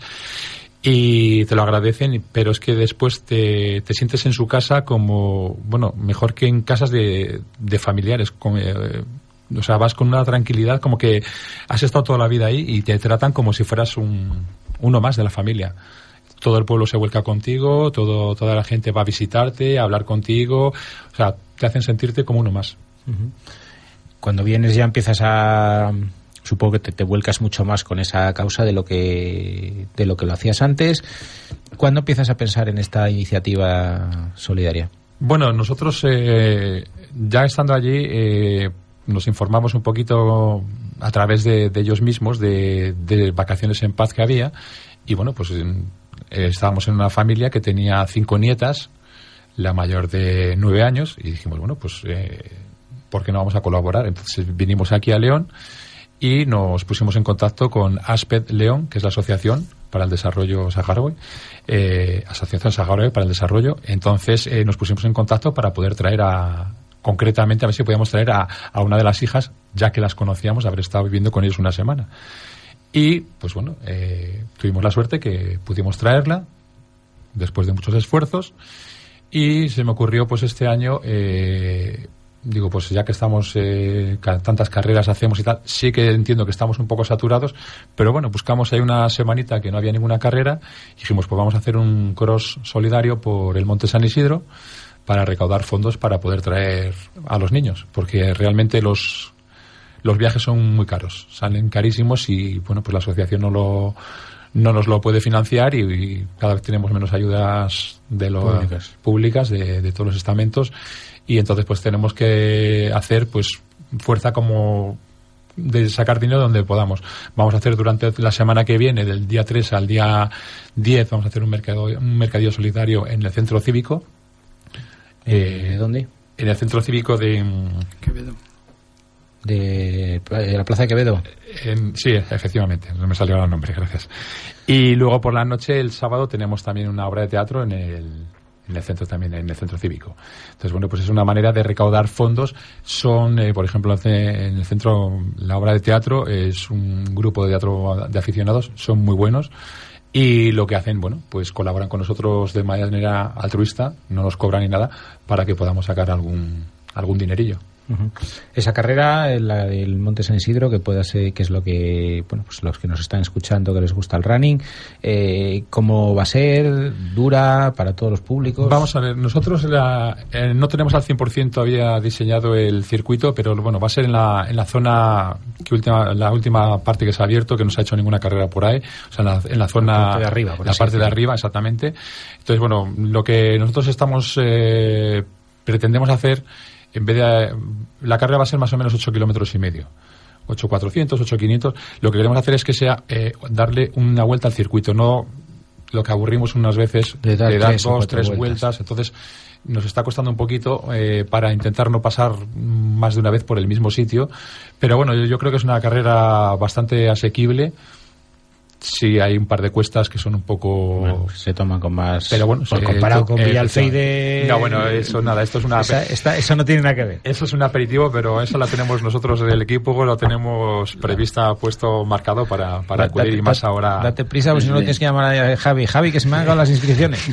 [SPEAKER 6] Y te lo agradecen, pero es que después te, te sientes en su casa como, bueno, mejor que en casas de, de familiares. Como, eh, o sea, vas con una tranquilidad como que has estado toda la vida ahí y te tratan como si fueras un, uno más de la familia. Todo el pueblo se vuelca contigo, todo, toda la gente va a visitarte, a hablar contigo. O sea, te hacen sentirte como uno más.
[SPEAKER 4] Uh-huh. Cuando vienes ya empiezas a... Supongo que te, te vuelcas mucho más con esa causa de lo que de lo que lo hacías antes. ¿Cuándo empiezas a pensar en esta iniciativa solidaria?
[SPEAKER 6] Bueno, nosotros eh, ya estando allí eh, nos informamos un poquito a través de, de ellos mismos de, de Vacaciones en Paz que había, y bueno, pues eh, estábamos en una familia que tenía cinco nietas, la mayor de nueve años, y dijimos, bueno, pues eh, ¿por qué no vamos a colaborar? Entonces vinimos aquí a León y nos pusimos en contacto con ASPED León, que es la Asociación para el Desarrollo Saharaui, eh, Asociación Saharaui para el Desarrollo. Entonces eh, nos pusimos en contacto para poder traer a, concretamente, a ver si podíamos traer a, a una de las hijas, ya que las conocíamos, haber estado viviendo con ellos una semana. Y, pues bueno, eh, tuvimos la suerte que pudimos traerla, después de muchos esfuerzos, y se me ocurrió, pues este año... Eh, Digo, pues ya que estamos, eh, tantas carreras hacemos y tal, sí que entiendo que estamos un poco saturados, pero bueno, buscamos ahí una semanita que no había ninguna carrera y dijimos, pues vamos a hacer un cross solidario por el Monte San Isidro para recaudar fondos para poder traer a los niños, porque realmente los los viajes son muy caros, salen carísimos y bueno, pues la asociación no lo no nos lo puede financiar y, y cada vez tenemos menos ayudas de lo, públicas, públicas de, de todos los estamentos. Y entonces pues tenemos que hacer pues fuerza como de sacar dinero donde podamos. Vamos a hacer durante la semana que viene, del día tres al día diez, vamos a hacer un mercado, un mercadillo solidario en el centro cívico.
[SPEAKER 4] Eh, ¿De dónde?
[SPEAKER 6] En el centro cívico de
[SPEAKER 5] Quevedo.
[SPEAKER 4] De, de la Plaza de Quevedo.
[SPEAKER 6] En, sí, efectivamente, no me salió el nombre, gracias. Y luego por la noche, el sábado, tenemos también una obra de teatro en el en el centro también, en el centro cívico. Entonces, bueno, pues es una manera de recaudar fondos. Son, eh, por ejemplo, en el centro, la obra de teatro es un grupo de teatro de aficionados, son muy buenos. Y lo que hacen, bueno, pues colaboran con nosotros de manera altruista, no nos cobran ni nada, para que podamos sacar algún algún dinerillo.
[SPEAKER 4] Uh-huh. Esa carrera, la del Monte San Isidro, que pueda ser, que es lo que, bueno, pues los que nos están escuchando, que les gusta el running, eh, ¿cómo va a ser? ¿Dura para todos los públicos?
[SPEAKER 6] Vamos a ver, nosotros la, eh, no tenemos al cien por ciento todavía diseñado el circuito, pero bueno, va a ser en la, en la zona, que última, la última parte que se ha abierto, que no se ha hecho ninguna carrera por ahí, o sea, en la, en la zona,
[SPEAKER 4] la parte de arriba, por
[SPEAKER 6] la
[SPEAKER 4] así
[SPEAKER 6] parte de
[SPEAKER 4] decirlo.
[SPEAKER 6] arriba, exactamente. Entonces, bueno, lo que nosotros estamos, eh, pretendemos hacer, en vez de, la carrera va a ser más o menos ocho kilómetros y medio, ocho cuatrocientos, ocho quinientos. Lo que queremos hacer es que sea eh, darle una vuelta al circuito, no lo que aburrimos unas veces
[SPEAKER 4] de dar,
[SPEAKER 6] de dar
[SPEAKER 4] tres
[SPEAKER 6] dos, tres
[SPEAKER 4] vueltas.
[SPEAKER 6] vueltas. Entonces nos está costando un poquito eh, para intentar no pasar más de una vez por el mismo sitio, pero bueno, yo, yo creo que es una carrera bastante asequible. Sí, hay un par de cuestas que son un poco...
[SPEAKER 4] Bueno, se toman con más...
[SPEAKER 6] Pero bueno,
[SPEAKER 4] por
[SPEAKER 6] se-
[SPEAKER 4] comparado con
[SPEAKER 6] eh,
[SPEAKER 4] Villalfeide...
[SPEAKER 6] No, bueno, eso nada, esto es una...
[SPEAKER 4] Esa, esta- eso no tiene nada que ver.
[SPEAKER 6] Eso es un aperitivo, pero eso la tenemos nosotros en el equipo, lo tenemos prevista, puesto marcado para, para
[SPEAKER 4] Da-
[SPEAKER 6] acudir
[SPEAKER 4] date-
[SPEAKER 6] y más
[SPEAKER 4] date-
[SPEAKER 6] ahora.
[SPEAKER 4] Date prisa, porque si no lo tienes que llamar a Javi. Javi, que se me han acabado las inscripciones.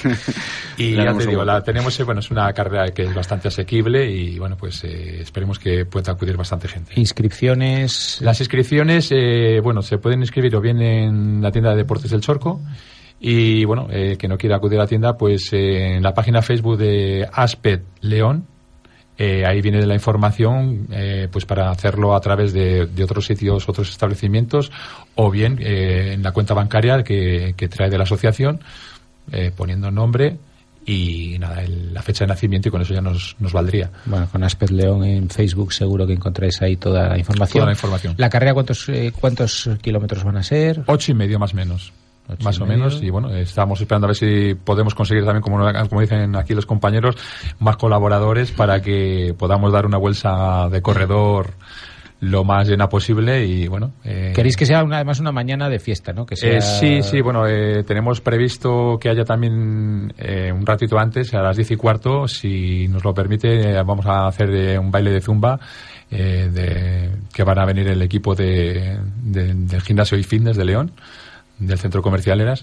[SPEAKER 6] Y
[SPEAKER 5] Le
[SPEAKER 6] ya
[SPEAKER 5] damos
[SPEAKER 6] te digo,
[SPEAKER 5] un-
[SPEAKER 6] la tenemos, eh, bueno, es una carrera que es bastante asequible y bueno, pues eh, esperemos que pueda acudir bastante gente.
[SPEAKER 4] Inscripciones...
[SPEAKER 6] Las inscripciones, eh, bueno, se pueden inscribir o bien en la tienda de Deportes del Chorco y, bueno, eh, que no quiera acudir a la tienda, pues eh, en la página Facebook de Aspet León, eh, ahí viene la información, eh, pues para hacerlo a través de, de otros sitios, otros establecimientos, o bien eh, en la cuenta bancaria que, que trae de la asociación, eh, poniendo nombre y nada, el- la fecha de nacimiento, y con eso ya nos, nos valdría.
[SPEAKER 4] Bueno, con Aspet León en Facebook seguro que encontráis ahí toda la información.
[SPEAKER 6] Toda la información.
[SPEAKER 4] ¿La carrera cuántos, eh, cuántos kilómetros van a ser?
[SPEAKER 6] Ocho y medio más o menos.
[SPEAKER 4] Ocho
[SPEAKER 6] Más
[SPEAKER 4] y
[SPEAKER 6] o
[SPEAKER 4] medio.
[SPEAKER 6] menos. Y bueno, estamos esperando a ver si podemos conseguir también, como, como dicen aquí los compañeros, más colaboradores para que podamos dar una vuelta de corredor lo más llena posible. Y bueno. eh,
[SPEAKER 4] Queréis que sea una, además una mañana de fiesta, ¿no? Que sea...
[SPEAKER 6] eh, sí, sí, bueno, eh, tenemos previsto que haya también eh, un ratito antes, a las diez y cuarto, si nos lo permite, eh, vamos a hacer eh, un baile de zumba, eh, de, que van a venir el equipo de, de- del gimnasio y fitness de León, del centro comercial Eras,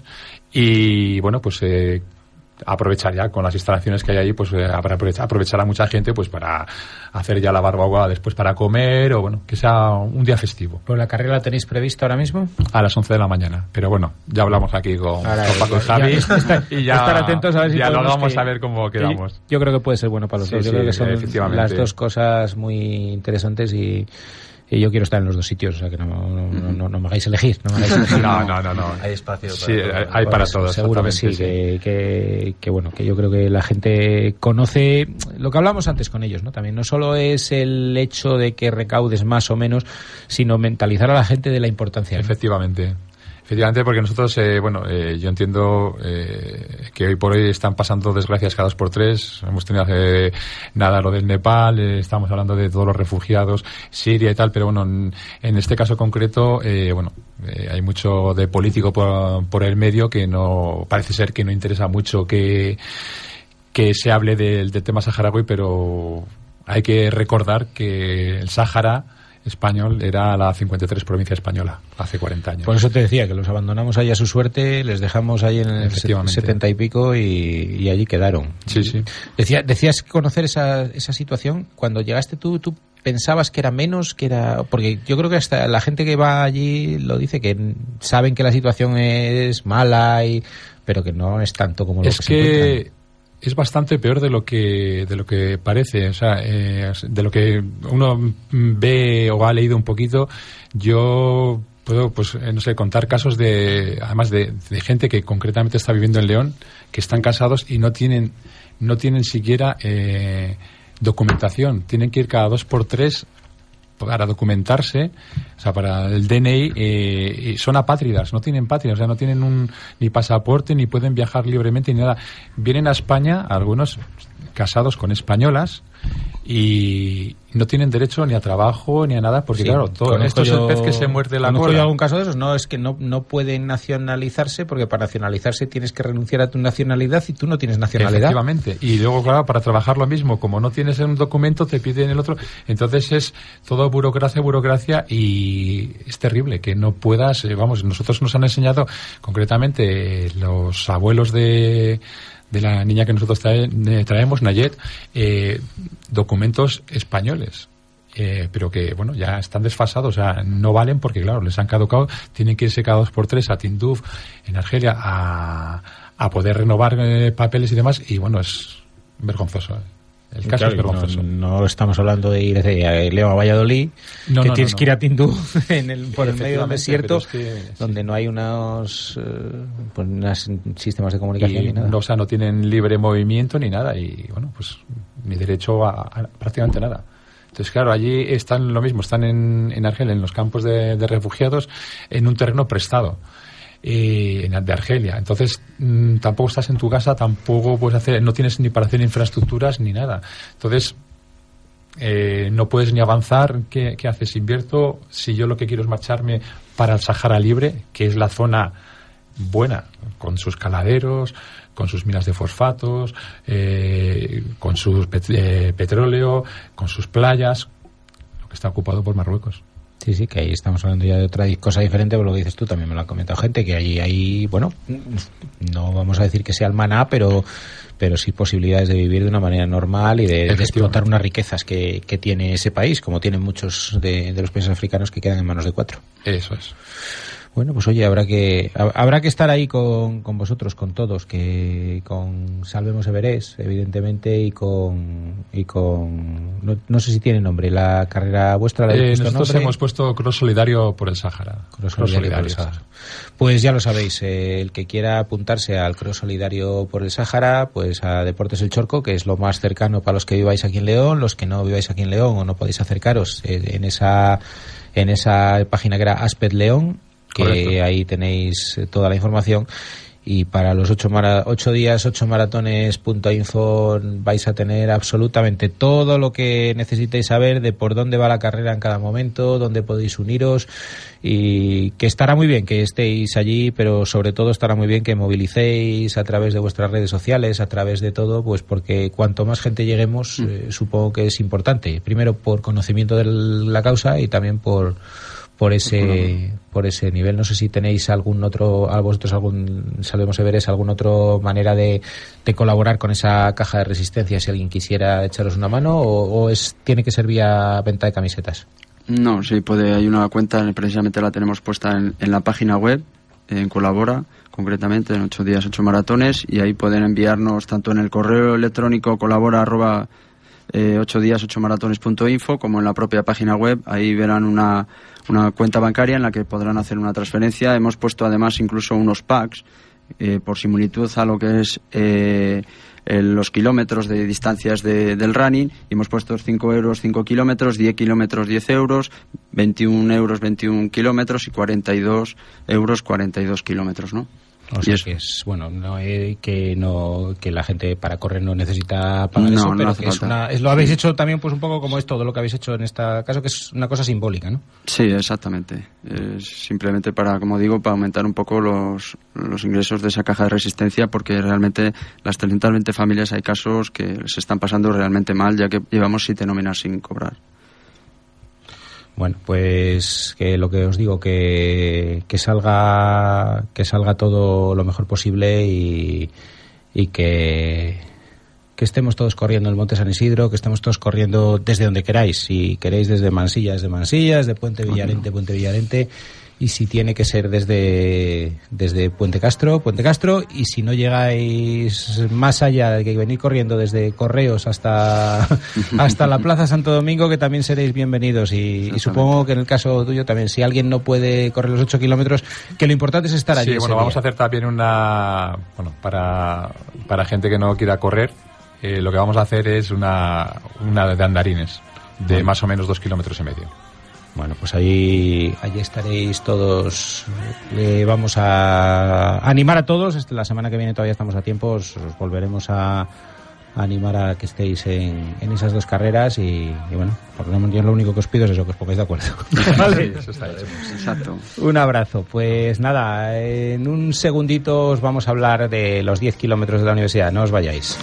[SPEAKER 6] y bueno, pues eh, aprovechar ya con las instalaciones que hay ahí, pues eh, para aprovechar, aprovechar a mucha gente pues para hacer ya la barbacoa después para comer, o bueno, que sea un día festivo.
[SPEAKER 4] ¿Pues la carrera la tenéis prevista ahora mismo?
[SPEAKER 6] A las once de la mañana. Pero bueno, ya hablamos aquí con,
[SPEAKER 4] Ahora,
[SPEAKER 6] con Paco y
[SPEAKER 4] ya-
[SPEAKER 6] Javi.
[SPEAKER 4] ya está-
[SPEAKER 6] y ya,
[SPEAKER 4] estar atentos a ver si
[SPEAKER 6] ya lo
[SPEAKER 4] podemos
[SPEAKER 6] vamos
[SPEAKER 4] que-
[SPEAKER 6] a ver cómo quedamos.
[SPEAKER 4] Yo, yo creo que puede ser bueno para los
[SPEAKER 6] Sí,
[SPEAKER 4] dos. Yo
[SPEAKER 6] sí,
[SPEAKER 4] creo que son
[SPEAKER 6] efectivamente.
[SPEAKER 4] las dos cosas muy interesantes y, y yo quiero estar en los dos sitios, o sea que no, no, no, no, no me hagáis elegir. No me hagáis elegir.
[SPEAKER 6] No, no, no, no.
[SPEAKER 1] Hay espacio para
[SPEAKER 6] Sí,
[SPEAKER 1] todo.
[SPEAKER 6] hay, hay para
[SPEAKER 4] Pues
[SPEAKER 6] todos.
[SPEAKER 4] seguro que sí,
[SPEAKER 6] exactamente,
[SPEAKER 4] Que, que, que bueno, que yo creo que la gente conoce lo que hablamos antes con ellos, ¿no? También no solo es el hecho de que recaudes más o menos, sino mentalizar a la gente de la importancia, ¿no?
[SPEAKER 6] Efectivamente. Efectivamente, porque nosotros, eh, bueno, eh, yo entiendo eh, que hoy por hoy están pasando desgracias cada dos por tres. Hemos tenido hace nada lo del Nepal, eh, estamos hablando de todos los refugiados, Siria y tal, pero bueno, en, en este caso concreto, eh, bueno, eh, hay mucho de político por, por el medio que no, parece ser que no interesa mucho que, que se hable del, del tema saharaui, pero hay que recordar que el Sáhara español era la cincuenta y tres provincia española hace cuarenta años.
[SPEAKER 4] Por eso te decía que los abandonamos ahí a su suerte, les dejamos ahí en el
[SPEAKER 6] Efectivamente.
[SPEAKER 4] setenta y pico y, y allí quedaron.
[SPEAKER 6] Sí, sí.
[SPEAKER 4] Decía, decías conocer esa, esa situación. Cuando llegaste tú, tú pensabas que era menos, que era... Porque yo creo que hasta la gente que va allí lo dice, que saben que la situación es mala, y, pero que no es tanto como lo
[SPEAKER 6] Es
[SPEAKER 4] que, se encuentran.
[SPEAKER 6] que es bastante peor de lo que de lo que parece, o sea, eh, de lo que uno ve o ha leído un poquito. Yo puedo, pues, eh, no sé, contar casos de, además de, de gente que concretamente está viviendo en León, que están casados y no tienen, no tienen siquiera eh, documentación. Tienen que ir cada dos por tres para documentarse, o sea, para el D N I, eh, y son apátridas, no tienen patria, o sea, no tienen un ni pasaporte, ni pueden viajar libremente, ni nada. Vienen a España, algunos casados con españolas, y no tienen derecho ni a trabajo ni a nada, porque
[SPEAKER 4] Sí,
[SPEAKER 6] claro, todo
[SPEAKER 4] conozco
[SPEAKER 6] esto es el
[SPEAKER 4] yo-
[SPEAKER 6] pez que se muerde la
[SPEAKER 4] conozco
[SPEAKER 6] cola.
[SPEAKER 4] yo algún caso de esos, no, es que no, no pueden nacionalizarse, porque para nacionalizarse tienes que renunciar a tu nacionalidad y tú no tienes nacionalidad.
[SPEAKER 6] Efectivamente. Y luego, claro, para trabajar lo mismo, como no tienes un documento, te piden el otro. Entonces es todo burocracia, burocracia, y es terrible que no puedas, eh, vamos, nosotros nos han enseñado concretamente eh, los abuelos de de la niña que nosotros trae, traemos, Nayet, eh, documentos españoles. Eh, pero que, bueno, ya están desfasados, o sea, no valen porque, claro, les han caducado, tienen que irse cada dos por tres a Tinduf, en Argelia, a, a poder renovar eh, papeles y demás, y bueno, es vergonzoso. Eh. El caso
[SPEAKER 4] claro,
[SPEAKER 6] es vergonzoso.
[SPEAKER 4] No, no estamos hablando de ir de León a Valladolid,
[SPEAKER 6] no,
[SPEAKER 4] que
[SPEAKER 6] no,
[SPEAKER 4] tienes
[SPEAKER 6] no, no.
[SPEAKER 4] que ir a Tinduf en el, por el medio del desierto,
[SPEAKER 6] es que,
[SPEAKER 4] donde
[SPEAKER 6] sí.
[SPEAKER 4] no hay unos, eh, pues, unos sistemas de comunicación
[SPEAKER 6] y,
[SPEAKER 4] ni nada.
[SPEAKER 6] No, o sea, no tienen libre movimiento ni nada, y bueno, pues ni derecho a, a prácticamente nada. Entonces, claro, allí están lo mismo, están en, en Argelia, en los campos de, de refugiados, en un terreno prestado eh, de Argelia. Entonces, mmm, tampoco estás en tu casa, tampoco puedes hacer, no tienes ni para hacer infraestructuras ni nada. Entonces, eh, no puedes ni avanzar. ¿Qué, qué haces? Invierto, si yo lo que quiero es marcharme para el Sahara Libre, que es la zona buena, con sus caladeros, con sus minas de fosfatos, eh, con su pet- eh, petróleo, con sus playas, lo que está ocupado por Marruecos.
[SPEAKER 4] Sí, sí, que ahí estamos hablando ya de otra cosa diferente, por lo que dices tú, también me lo ha comentado gente, que allí hay, bueno, no vamos a decir que sea el maná, pero pero sí posibilidades de vivir de una manera normal y de, de explotar unas riquezas que, que tiene ese país, como tienen muchos de, de los países africanos que quedan en manos de cuatro.
[SPEAKER 6] Eso es.
[SPEAKER 4] Bueno, pues oye, habrá que habrá que estar ahí con, con vosotros, con todos, que con Salvemos Everest, evidentemente, y con y con no, no sé si tiene nombre la carrera vuestra. ¿La
[SPEAKER 6] eh,
[SPEAKER 4] puesto
[SPEAKER 6] nosotros
[SPEAKER 4] nombre?
[SPEAKER 6] hemos puesto Cross Solidario por el Sáhara.
[SPEAKER 4] Cross Solidario por el Sáhara. Pues ya lo sabéis, eh, el que quiera apuntarse al Cross Solidario por el Sáhara, pues a Deportes El Chorco, que es lo más cercano para los que viváis aquí en León, los que no viváis aquí en León o no podéis acercaros, eh, en esa en esa página que era Asped León, que correcto. Ahí tenéis toda la información. Y para los ocho, mara- ocho días, ocho maratones punto info vais a tener absolutamente todo lo que necesitéis saber de por dónde va la carrera en cada momento, dónde podéis uniros, y que estará muy bien que estéis allí, pero sobre todo estará muy bien que movilicéis a través de vuestras redes sociales, a través de todo, pues porque cuanto más gente lleguemos, mm. eh, supongo que es importante. Primero por conocimiento de la causa y también por... por ese por ese nivel. No sé si tenéis algún otro, a vosotros algún, Salvemos Everest, alguna otra manera de, de colaborar con esa caja de resistencia, si alguien quisiera echaros una mano, o, o es tiene que ser vía venta de camisetas.
[SPEAKER 5] No, sí, puede, hay una cuenta, precisamente la tenemos puesta en, en la página web, en Colabora, concretamente, en ocho días, ocho maratones, y ahí pueden enviarnos tanto en el correo electrónico colabora arroba eh, ocho días, ocho maratones punto info, como en la propia página web. Ahí verán una una cuenta bancaria en la que podrán hacer una transferencia. Hemos puesto además incluso unos packs eh, por similitud a lo que es eh, el, los kilómetros de distancias de, del running, y hemos puesto cinco euros cinco kilómetros, diez kilómetros diez euros, veintiún euros veintiún kilómetros y cuarenta y dos euros cuarenta y dos kilómetros, ¿no?
[SPEAKER 4] O sea que es, bueno, no eh, que no que la gente para correr no necesita pagar
[SPEAKER 5] no,
[SPEAKER 4] eso,
[SPEAKER 5] no
[SPEAKER 4] pero
[SPEAKER 5] hace
[SPEAKER 4] que es
[SPEAKER 5] falta.
[SPEAKER 4] una, es, lo habéis hecho también pues un poco como es todo lo que habéis hecho en este caso, que es una cosa simbólica, ¿no?
[SPEAKER 5] Sí, exactamente. Es simplemente para, como digo, para aumentar un poco los, los ingresos de esa caja de resistencia, porque realmente las trescientas veinte familias hay casos que se están pasando realmente mal, ya que llevamos siete nóminas sin cobrar.
[SPEAKER 4] Bueno, pues que lo que os digo, que, que salga que salga todo lo mejor posible, y, y que, que estemos todos corriendo el Monte San Isidro, que estemos todos corriendo desde donde queráis. Si queréis desde Mansilla, desde Mansilla, desde Puente Villarente, Puente Villarente, y si tiene que ser desde desde Puente Castro, Puente Castro, y si no llegáis más allá de que venir corriendo desde Correos hasta hasta la Plaza Santo Domingo, que también seréis bienvenidos. Y, y supongo que en el caso tuyo también, si alguien no puede correr los ocho kilómetros, que lo importante es estar allí.
[SPEAKER 6] Sí, bueno, vamos a hacer también una, bueno, para para gente que no quiera correr, eh, lo que vamos a hacer es una una de andarines de bueno. más o menos dos kilómetros y medio.
[SPEAKER 4] Bueno, pues ahí, allí estaréis todos. Eh, vamos a animar a todos. Este, la semana que viene todavía estamos a tiempo. Os, os volveremos a, a animar a que estéis en, en esas dos carreras. Y, y bueno, por lo menos yo lo único que os pido es eso, que os pongáis de acuerdo.
[SPEAKER 5] Vale, eso está hecho. Exacto.
[SPEAKER 4] Un abrazo. Pues nada, en un segundito os vamos a hablar de los diez kilómetros de la universidad. No os vayáis.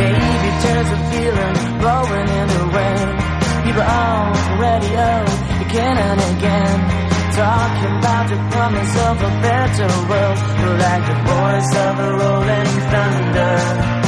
[SPEAKER 3] Again and again, talking about the promise of a better world. We're like the voice of a rolling thunder.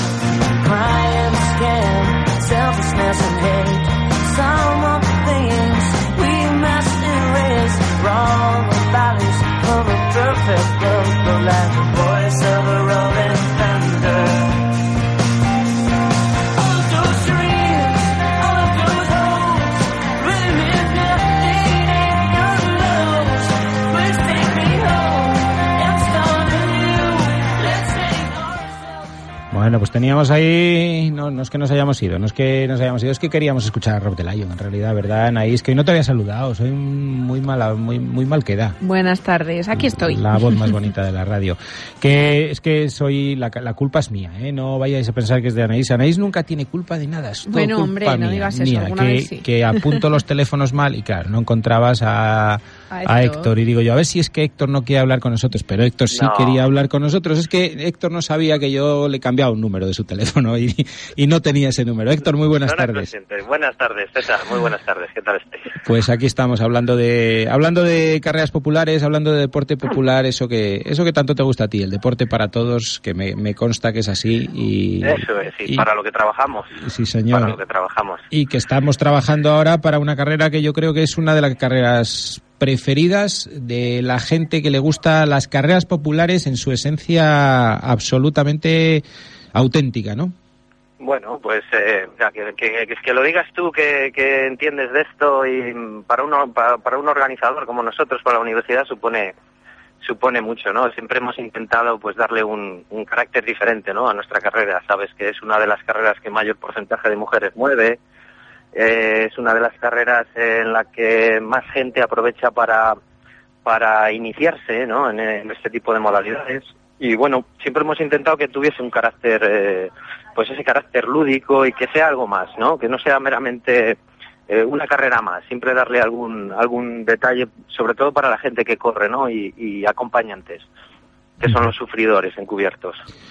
[SPEAKER 4] Bueno, pues teníamos ahí, no, no es que nos hayamos ido, no es que nos hayamos ido, es que queríamos escuchar a Rob de Lion, en realidad, ¿verdad, Anaís? Que hoy no te había saludado, soy muy mala, muy, muy mal queda.
[SPEAKER 7] Buenas tardes, aquí estoy.
[SPEAKER 4] La voz más bonita de la radio. Que es que soy, la, la culpa es mía, ¿eh? No vayáis a pensar que es de Anaís. Anaís nunca tiene culpa de nada, es todo
[SPEAKER 7] bueno,
[SPEAKER 4] culpa
[SPEAKER 7] hombre,
[SPEAKER 4] mía,
[SPEAKER 7] no digas eso,
[SPEAKER 4] mía,
[SPEAKER 7] alguna
[SPEAKER 4] que,
[SPEAKER 7] vez sí.
[SPEAKER 4] Que apunto los teléfonos mal y claro, no encontrabas a, a, Héctor. a Héctor. Y digo yo, a ver si es que Héctor no quiere hablar con nosotros, pero Héctor sí no. quería hablar con nosotros. Es que Héctor no sabía que yo le cambiaba un número de su teléfono y, y no tenía ese número. Héctor, muy buenas
[SPEAKER 8] no
[SPEAKER 4] tardes.
[SPEAKER 8] Consciente. Buenas tardes, César, muy buenas tardes. ¿Qué tal estáis?
[SPEAKER 4] Pues aquí estamos hablando de hablando de carreras populares, hablando de deporte popular, eso que eso que tanto te gusta a ti, el deporte para todos, que me, me consta que es así. Y,
[SPEAKER 8] eso es, sí, y, para lo que trabajamos.
[SPEAKER 4] Sí, señor.
[SPEAKER 8] Para lo que trabajamos.
[SPEAKER 4] Y que estamos trabajando ahora para una carrera que yo creo que es una de las carreras preferidas de la gente que le gusta las carreras populares en su esencia absolutamente auténtica, ¿no?
[SPEAKER 8] Bueno, pues eh, que, que, que, que lo digas tú, que, que entiendes de esto, y para, uno, para, para un organizador como nosotros, para la universidad, supone supone mucho, ¿no? Siempre hemos intentado pues darle un, un carácter diferente, ¿no?, a nuestra carrera. Sabes que es una de las carreras que mayor porcentaje de mujeres mueve. Eh, es una de las carreras en la que más gente aprovecha para para iniciarse, ¿no?, en, en este tipo de modalidades. Y bueno, siempre hemos intentado que tuviese un carácter, eh, pues ese carácter lúdico, y que sea algo más, ¿no?, que no sea meramente eh, una carrera más. Siempre darle algún algún detalle, sobre todo para la gente que corre, ¿no?, y, y acompañantes, que son los sufridores encubiertos.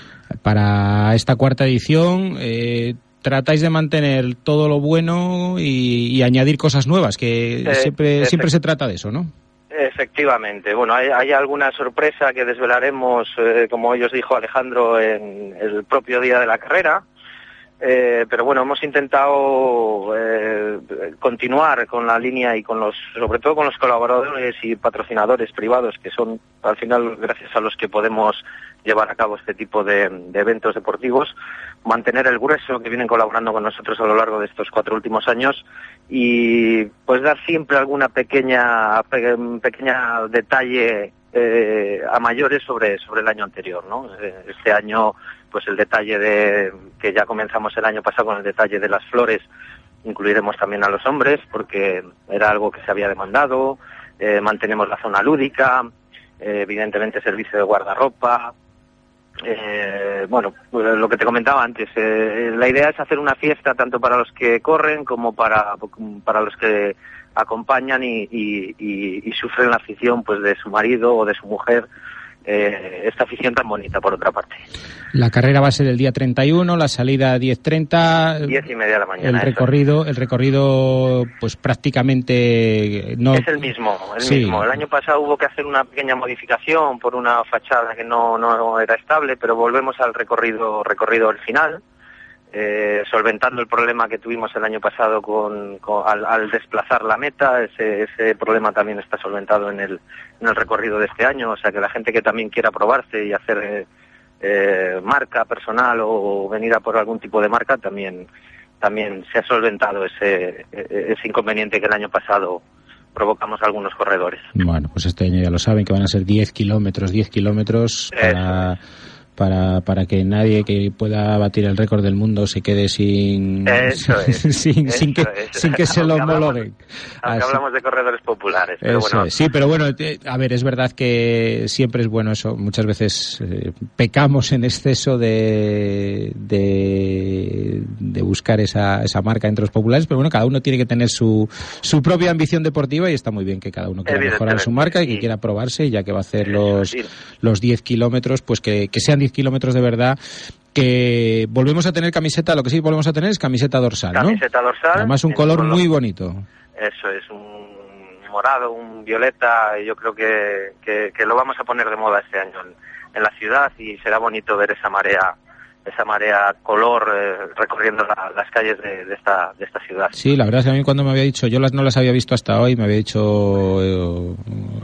[SPEAKER 4] Para esta cuarta edición, eh, tratáis de mantener todo lo bueno y, y añadir cosas nuevas, que eh, siempre efect- siempre se trata de eso, ¿no?
[SPEAKER 8] Efectivamente. Bueno, hay, hay alguna sorpresa que desvelaremos, eh, como ellos dijo Alejandro, en el propio día de la carrera. Eh, pero bueno, hemos intentado eh, continuar con la línea y con los, sobre todo con los colaboradores y patrocinadores privados, que son al final gracias a los que podemos llevar a cabo este tipo de, de eventos deportivos, mantener el grueso que vienen colaborando con nosotros a lo largo de estos cuatro últimos años, y pues dar siempre alguna pequeña pe, pequeña detalle eh, a mayores sobre sobre el año anterior, ¿no? Este año pues el detalle de que ya comenzamos el año pasado con el detalle de las flores, incluiremos también a los hombres porque era algo que se había demandado. Eh, mantenemos la zona lúdica, eh, evidentemente servicio de guardarropa. Eh, bueno, lo que te comentaba antes, eh, la idea es hacer una fiesta tanto para los que corren como para para los que acompañan y, y, y, y sufren la afición pues de su marido o de su mujer, eh, esta afición tan bonita, por otra parte.
[SPEAKER 4] La carrera va a ser el día treinta y uno, la salida diez treinta.
[SPEAKER 8] diez y media de la mañana.
[SPEAKER 4] El recorrido, el recorrido, pues prácticamente no.
[SPEAKER 8] Es el mismo, el
[SPEAKER 4] sí.
[SPEAKER 8] mismo. El año pasado hubo que hacer una pequeña modificación por una fachada que no, no era estable, pero volvemos al recorrido, recorrido al final, eh, solventando el problema que tuvimos el año pasado con, con al, al desplazar la meta. Ese, ese problema también está solventado en el, en el recorrido de este año, o sea que la gente que también quiera probarse y hacer eh, Eh, marca personal o venir a por algún tipo de marca, también también se ha solventado ese ese inconveniente que el año pasado provocamos a algunos corredores.
[SPEAKER 4] Bueno, pues este año ya lo saben, que van a ser diez kilómetros, diez kilómetros para, para, para que nadie que pueda batir el récord del mundo se quede sin
[SPEAKER 8] eso es,
[SPEAKER 4] sin,
[SPEAKER 8] eso
[SPEAKER 4] sin que,
[SPEAKER 8] es.
[SPEAKER 4] sin que se lo homologuen.
[SPEAKER 8] Aunque
[SPEAKER 4] Así.
[SPEAKER 8] hablamos de corredores populares. Pero
[SPEAKER 4] eso
[SPEAKER 8] bueno.
[SPEAKER 4] es. Sí, pero bueno, a ver, es verdad que siempre es bueno eso. Muchas veces eh, pecamos en exceso de, de, de buscar esa, esa marca entre los populares, pero bueno, cada uno tiene que tener su, su propia ambición deportiva y está muy bien que cada uno quiera mejorar su marca y que sí. quiera probarse, ya que va a hacer los, sí. los diez kilómetros, pues que, que sean diez kilómetros de verdad. Que volvemos a tener camiseta, lo que sí volvemos a tener es camiseta dorsal, ¿no?
[SPEAKER 8] Camiseta dorsal.
[SPEAKER 4] Además un color, color muy bonito.
[SPEAKER 8] Eso es, un morado, un violeta, y yo creo que, que, que lo vamos a poner de moda este año en, en la ciudad, y será bonito ver esa marea esa marea color eh, recorriendo la, las calles de, de esta de esta ciudad.
[SPEAKER 4] Sí, la verdad es que a mí cuando me había dicho, yo las no las había visto hasta hoy, me había dicho eh,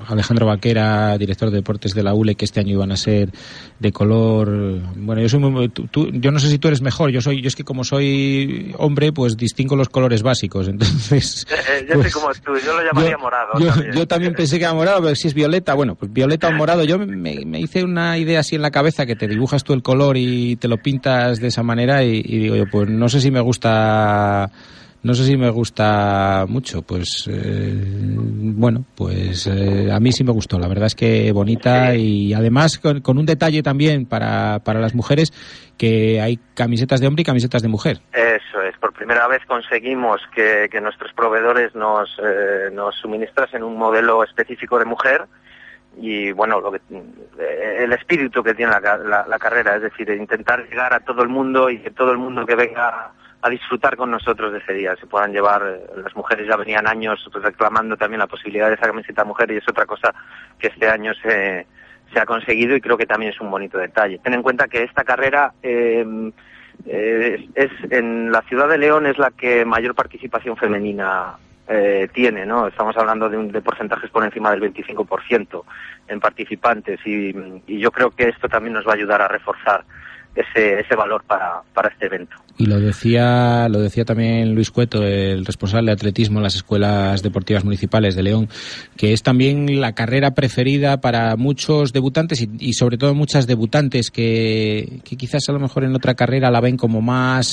[SPEAKER 4] Alejandro Vaquera, director de deportes de la U L E, que este año iban a ser de color. Bueno, yo soy muy, tú, tú, yo no sé si tú eres mejor. Yo soy, yo es que como soy hombre, pues distingo los colores básicos. Entonces,
[SPEAKER 8] eh, yo
[SPEAKER 4] pues,
[SPEAKER 8] soy como tú. Yo lo llamaría
[SPEAKER 4] yo,
[SPEAKER 8] morado.
[SPEAKER 4] Yo
[SPEAKER 8] también.
[SPEAKER 4] yo también pensé que era morado, pero si es violeta, bueno, pues violeta o morado. Yo me, me hice una idea así en la cabeza que te dibujas tú el color y te lo pintas de esa manera y, y digo yo, pues no sé si me gusta. No sé si me gusta mucho, pues eh, bueno, pues eh, a mí sí me gustó, la verdad es que bonita y además con, con un detalle también para, para las mujeres, que hay camisetas de hombre y camisetas de mujer.
[SPEAKER 8] Eso es, por primera vez conseguimos que, que nuestros proveedores nos, eh, nos suministrasen un modelo específico de mujer y bueno, lo que, el espíritu que tiene la, la, la carrera, es decir, intentar llegar a todo el mundo y que todo el mundo que venga a disfrutar con nosotros de ese día se puedan llevar. Las mujeres ya venían años reclamando también la posibilidad de esa camiseta mujer y es otra cosa que este año se, se ha conseguido y creo que también es un bonito detalle. Ten en cuenta que esta carrera eh, eh, es en la ciudad de León es la que mayor participación femenina eh, tiene, ¿no? Estamos hablando de, un, de porcentajes por encima del veinticinco por ciento en participantes y, y yo creo que esto también nos va a ayudar a reforzar ese ese valor para, para este evento.
[SPEAKER 4] Y lo decía lo decía también Luis Cueto, el responsable de atletismo en las escuelas deportivas municipales de León, que es también la carrera preferida para muchos debutantes y, y sobre todo muchas debutantes que, que quizás a lo mejor en otra carrera la ven como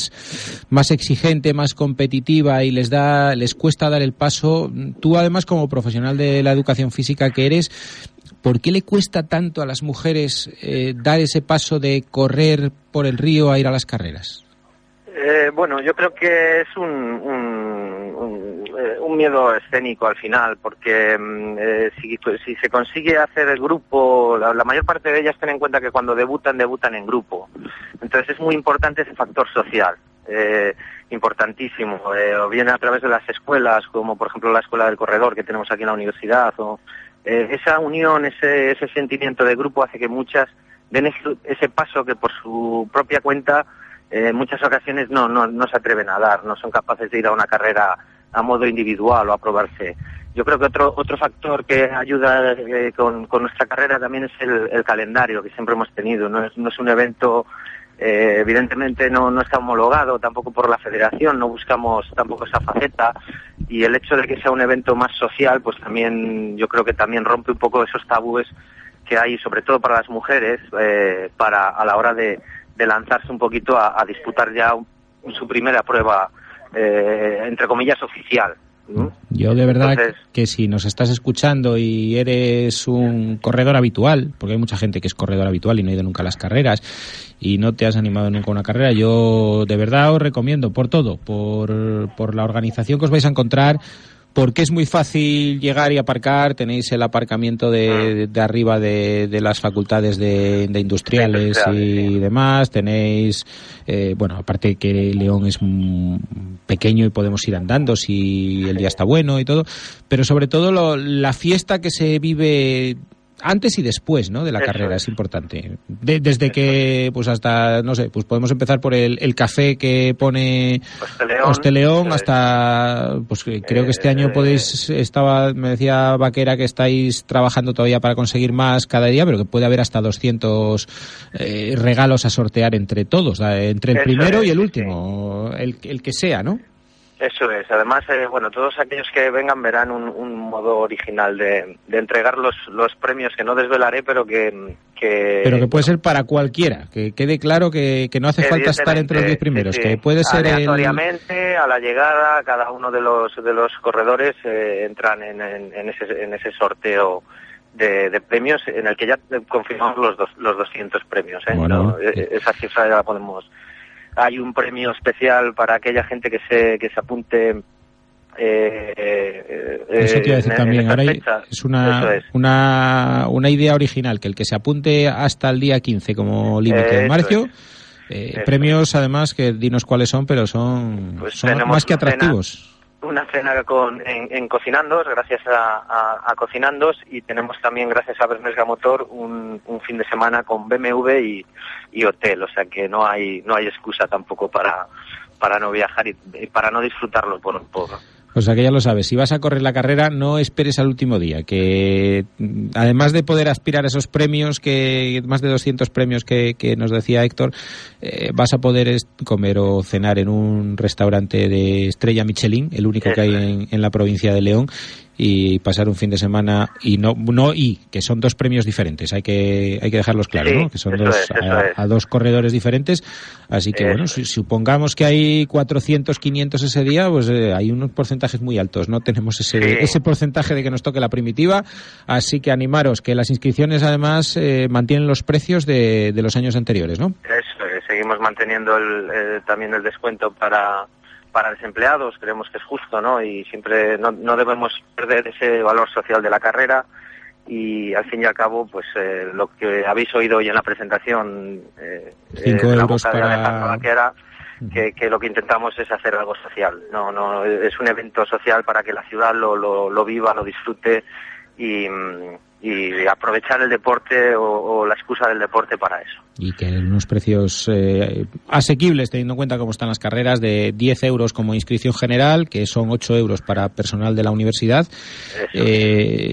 [SPEAKER 4] más más exigente, más competitiva y les da les cuesta dar el paso. Tú además como profesional de la educación física que eres, ¿por qué le cuesta tanto a las mujeres eh, dar ese paso de correr por el río a ir a las carreras?
[SPEAKER 8] Eh, bueno, yo creo que es un, un, un, un miedo escénico al final, porque eh, si, si se consigue hacer el grupo, la, la mayor parte de ellas tienen en cuenta que cuando debutan, debutan en grupo. Entonces es muy importante ese factor social, eh, importantísimo, eh, o bien a través de las escuelas, como por ejemplo la Escuela del Corredor que tenemos aquí en la universidad, o eh, esa unión, ese, ese sentimiento de grupo hace que muchas den ese, ese paso que por su propia cuenta en muchas ocasiones no, no, no se atreven a dar, no son capaces de ir a una carrera a modo individual o a probarse. Yo creo que otro otro factor que ayuda eh, con, con nuestra carrera también es el, el calendario que siempre hemos tenido. No es, no es un evento, eh, evidentemente no, no está homologado tampoco por la federación, no buscamos tampoco esa faceta y el hecho de que sea un evento más social, pues también yo creo que también rompe un poco esos tabúes que hay, sobre todo para las mujeres, eh, para a la hora de de lanzarse un poquito a, a disputar ya un, su primera prueba, eh, entre comillas, oficial. ¿no?
[SPEAKER 4] Yo de verdad
[SPEAKER 8] Entonces,
[SPEAKER 4] que si nos estás escuchando y eres un corredor habitual, porque hay mucha gente que es corredor habitual y no ha ido nunca a las carreras y no te has animado nunca a una carrera, yo de verdad os recomiendo por todo, por, por la organización que os vais a encontrar, porque es muy fácil llegar y aparcar, tenéis el aparcamiento de, de, de arriba de, de las facultades de, de industriales, industriales y sí. demás, tenéis, eh, bueno, aparte que León es pequeño y podemos ir andando si el día está bueno y todo, pero sobre todo lo, la fiesta que se vive antes y después, ¿no?, de la Eso carrera es, es importante. De, desde Eso que, pues hasta, no sé, pues podemos empezar por el, el café que pone
[SPEAKER 8] Hosteleón,
[SPEAKER 4] Hosteleón hasta, pues creo que este año eh, podéis, estaba, me decía Vaquera que estáis trabajando todavía para conseguir más cada día, pero que puede haber hasta doscientos eh, regalos a sortear entre todos, entre el primero es, y el último, sí. el, el que sea, ¿no?
[SPEAKER 8] Eso es. Además, eh, bueno, todos aquellos que vengan verán un, un modo original de, de entregar los, los premios que no desvelaré, pero que, que...
[SPEAKER 4] Pero que puede ser para cualquiera, que quede claro que, que no hace falta estar entre los diez primeros, sí, sí. que puede ser
[SPEAKER 8] aleatoriamente, el... a la llegada, cada uno de los de los corredores eh, entran en, en, en, ese, en ese sorteo de, de premios, en el que ya confirmamos los, dos, los doscientos premios. ¿eh?
[SPEAKER 4] Bueno,
[SPEAKER 8] no, sí. Esa cifra ya la podemos... Hay un premio especial para aquella gente que se que se apunte. Eh, eh,
[SPEAKER 4] Eso te iba a decir en, también. En Ahora hay, es, una, es una una idea original, que el que se apunte hasta el día quince como límite de Marcio. Eh, premios, además, que dinos cuáles son, pero son, pues son más que atractivos.
[SPEAKER 8] Una cena con, en, en Cocinandos, gracias a, a, a Cocinandos, y tenemos también, gracias a Bernesga Motor, un, un fin de semana con B M W y, y hotel, o sea que no hay no hay excusa tampoco para para no viajar y, y para no disfrutarlo por, por
[SPEAKER 4] O sea que ya lo sabes, si vas a correr la carrera no esperes al último día, que además de poder aspirar a esos premios, que más de doscientos premios que, que nos decía Héctor, eh, vas a poder comer o cenar en un restaurante de estrella Michelin, el único que hay en, en la provincia de León, y pasar un fin de semana y no no y que son dos premios diferentes, hay que hay que dejarlos claros, sí, ¿no? Que son dos es, a, a dos corredores diferentes, así que eso. Bueno, si, supongamos que hay cuatrocientos, quinientos ese día, pues eh, hay unos porcentajes muy altos, no tenemos ese sí. ese porcentaje de que nos toque la primitiva, así que animaros, que las inscripciones además eh, mantienen los precios de, de los años anteriores, ¿no?
[SPEAKER 8] Eso, eh, seguimos manteniendo el, eh, también el descuento para para desempleados, creemos que es justo, ¿no? Y siempre no, no debemos perder ese valor social de la carrera, y al fin y al cabo, pues eh, lo que habéis oído hoy en la presentación eh,
[SPEAKER 4] Cinco
[SPEAKER 8] eh, de
[SPEAKER 4] euros
[SPEAKER 8] la boca
[SPEAKER 4] para...
[SPEAKER 8] de Alejandro Vaquera, que, que lo que intentamos es hacer algo social. No, no, es un evento social para que la ciudad lo, lo, lo viva, lo disfrute y, y aprovechar el deporte o, o la excusa del deporte para eso.
[SPEAKER 4] Y que en unos precios eh, asequibles, teniendo en cuenta cómo están las carreras, de diez euros como inscripción general, que son ocho euros para personal de la universidad. Eh,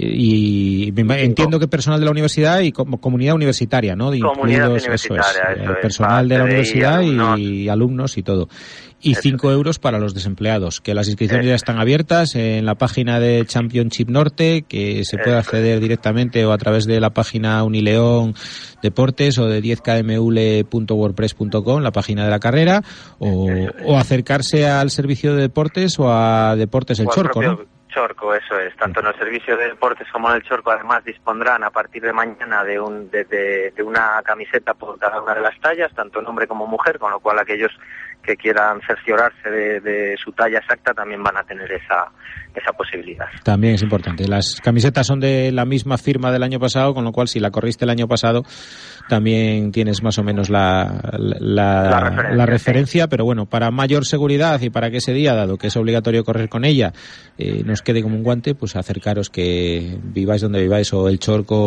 [SPEAKER 4] y entiendo que personal de la universidad y como comunidad universitaria, ¿no? De
[SPEAKER 8] comunidad
[SPEAKER 4] incluidos,
[SPEAKER 8] universitaria,
[SPEAKER 4] eso es,
[SPEAKER 8] eso
[SPEAKER 4] eh,
[SPEAKER 8] es,
[SPEAKER 4] personal de la universidad
[SPEAKER 8] y alumnos.
[SPEAKER 4] y alumnos y todo. Y cinco euros para los desempleados, que las inscripciones ya están abiertas en la página de Championship Norte, que se puede acceder directamente o a través de la página Unileón Deportes o de diez k m u l e punto wordpress punto com, la página de la carrera, o, o acercarse al servicio de deportes o a Deportes El Chorco, ¿no?
[SPEAKER 8] Chorco, eso es. Tanto en el servicio de deportes como en el Chorco, además, dispondrán a partir de mañana de, un, de, de, de una camiseta por cada una de las tallas, tanto en hombre como mujer, con lo cual aquellos que quieran cerciorarse de, de su talla exacta también van a tener esa esa posibilidad.
[SPEAKER 4] También es importante. Las camisetas son de la misma firma del año pasado, con lo cual si la corriste el año pasado también tienes más o menos la, la,
[SPEAKER 8] la referencia,
[SPEAKER 4] la referencia sí. Pero bueno, para mayor seguridad y para que ese día, dado que es obligatorio correr con ella, eh, nos quede como un guante, pues acercaros, que viváis donde viváis, o el Chorco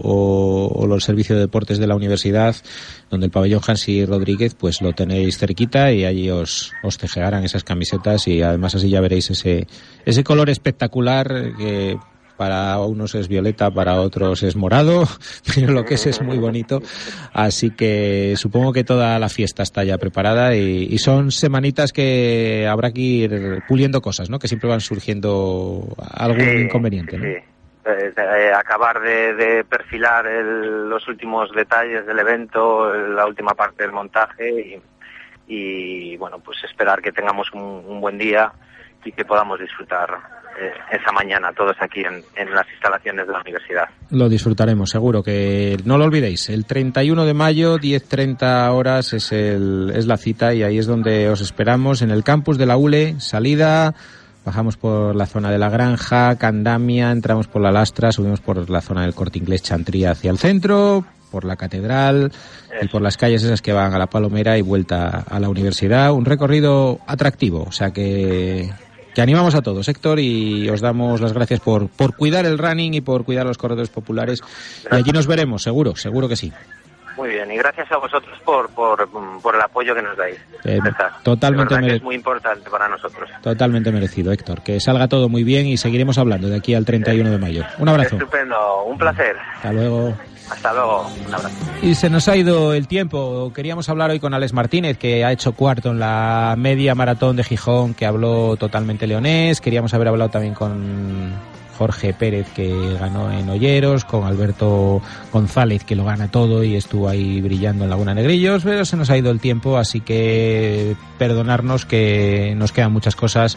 [SPEAKER 4] o, o los servicios de deportes de la universidad, donde el pabellón Hansi Rodríguez, pues lo tenéis cerquita y allí os, os cejearán esas camisetas, y además así ya veréis ese, ese color espectacular que para unos es violeta, para otros es morado, pero lo que es es muy bonito, así que supongo que toda la fiesta está ya preparada, y, y son semanitas que habrá que ir puliendo cosas, ¿no? Que siempre van surgiendo algún sí, inconveniente, ¿no?
[SPEAKER 8] Sí. Eh, eh, acabar de, de perfilar el, los últimos detalles del evento, la última parte del montaje, y, y bueno, pues esperar que tengamos un, un buen día y que podamos disfrutar eh, esa mañana todos aquí en, en las instalaciones de la universidad.
[SPEAKER 4] Lo disfrutaremos, seguro, que no lo olvidéis. El treinta y uno de mayo, diez treinta horas es, el, es la cita, y ahí es donde os esperamos, en el campus de la U L E, salida. Bajamos por la zona de la Granja, Candamia, entramos por la Lastra, subimos por la zona del Corte Inglés, Chantría, hacia el centro, por la Catedral y por las calles esas que van a la Palomera y vuelta a la universidad. Un recorrido atractivo, o sea que, que animamos a todos, Héctor, y os damos las gracias por, por cuidar el running y por cuidar los corredores populares. Y allí nos veremos, seguro, seguro que sí.
[SPEAKER 8] Muy bien, y gracias a vosotros por por, por el apoyo que nos dais.
[SPEAKER 4] Eh, totalmente merecido.
[SPEAKER 8] Es muy importante para nosotros.
[SPEAKER 4] Totalmente merecido, Héctor. Que salga todo muy bien y seguiremos hablando de aquí al treinta y uno de mayo. Un abrazo.
[SPEAKER 8] Estupendo, un placer.
[SPEAKER 4] Hasta luego.
[SPEAKER 8] Hasta luego, un abrazo.
[SPEAKER 4] Y se nos ha ido el tiempo. Queríamos hablar hoy con Alex Martínez, que ha hecho cuarto en la media maratón de Gijón, que habló totalmente leonés. Queríamos haber hablado también con Jorge Pérez, que ganó en Olleros, con Alberto González, que lo gana todo y estuvo ahí brillando en Laguna Negrillos, pero se nos ha ido el tiempo, así que perdonarnos, que nos quedan muchas cosas,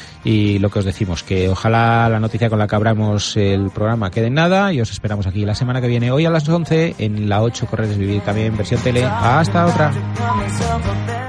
[SPEAKER 4] y lo que os decimos, que ojalá la noticia con la que abramos el programa quede en nada, y os esperamos aquí la semana que viene, hoy a las once, en la ocho Correr es Vivir, también versión tele. Hasta otra.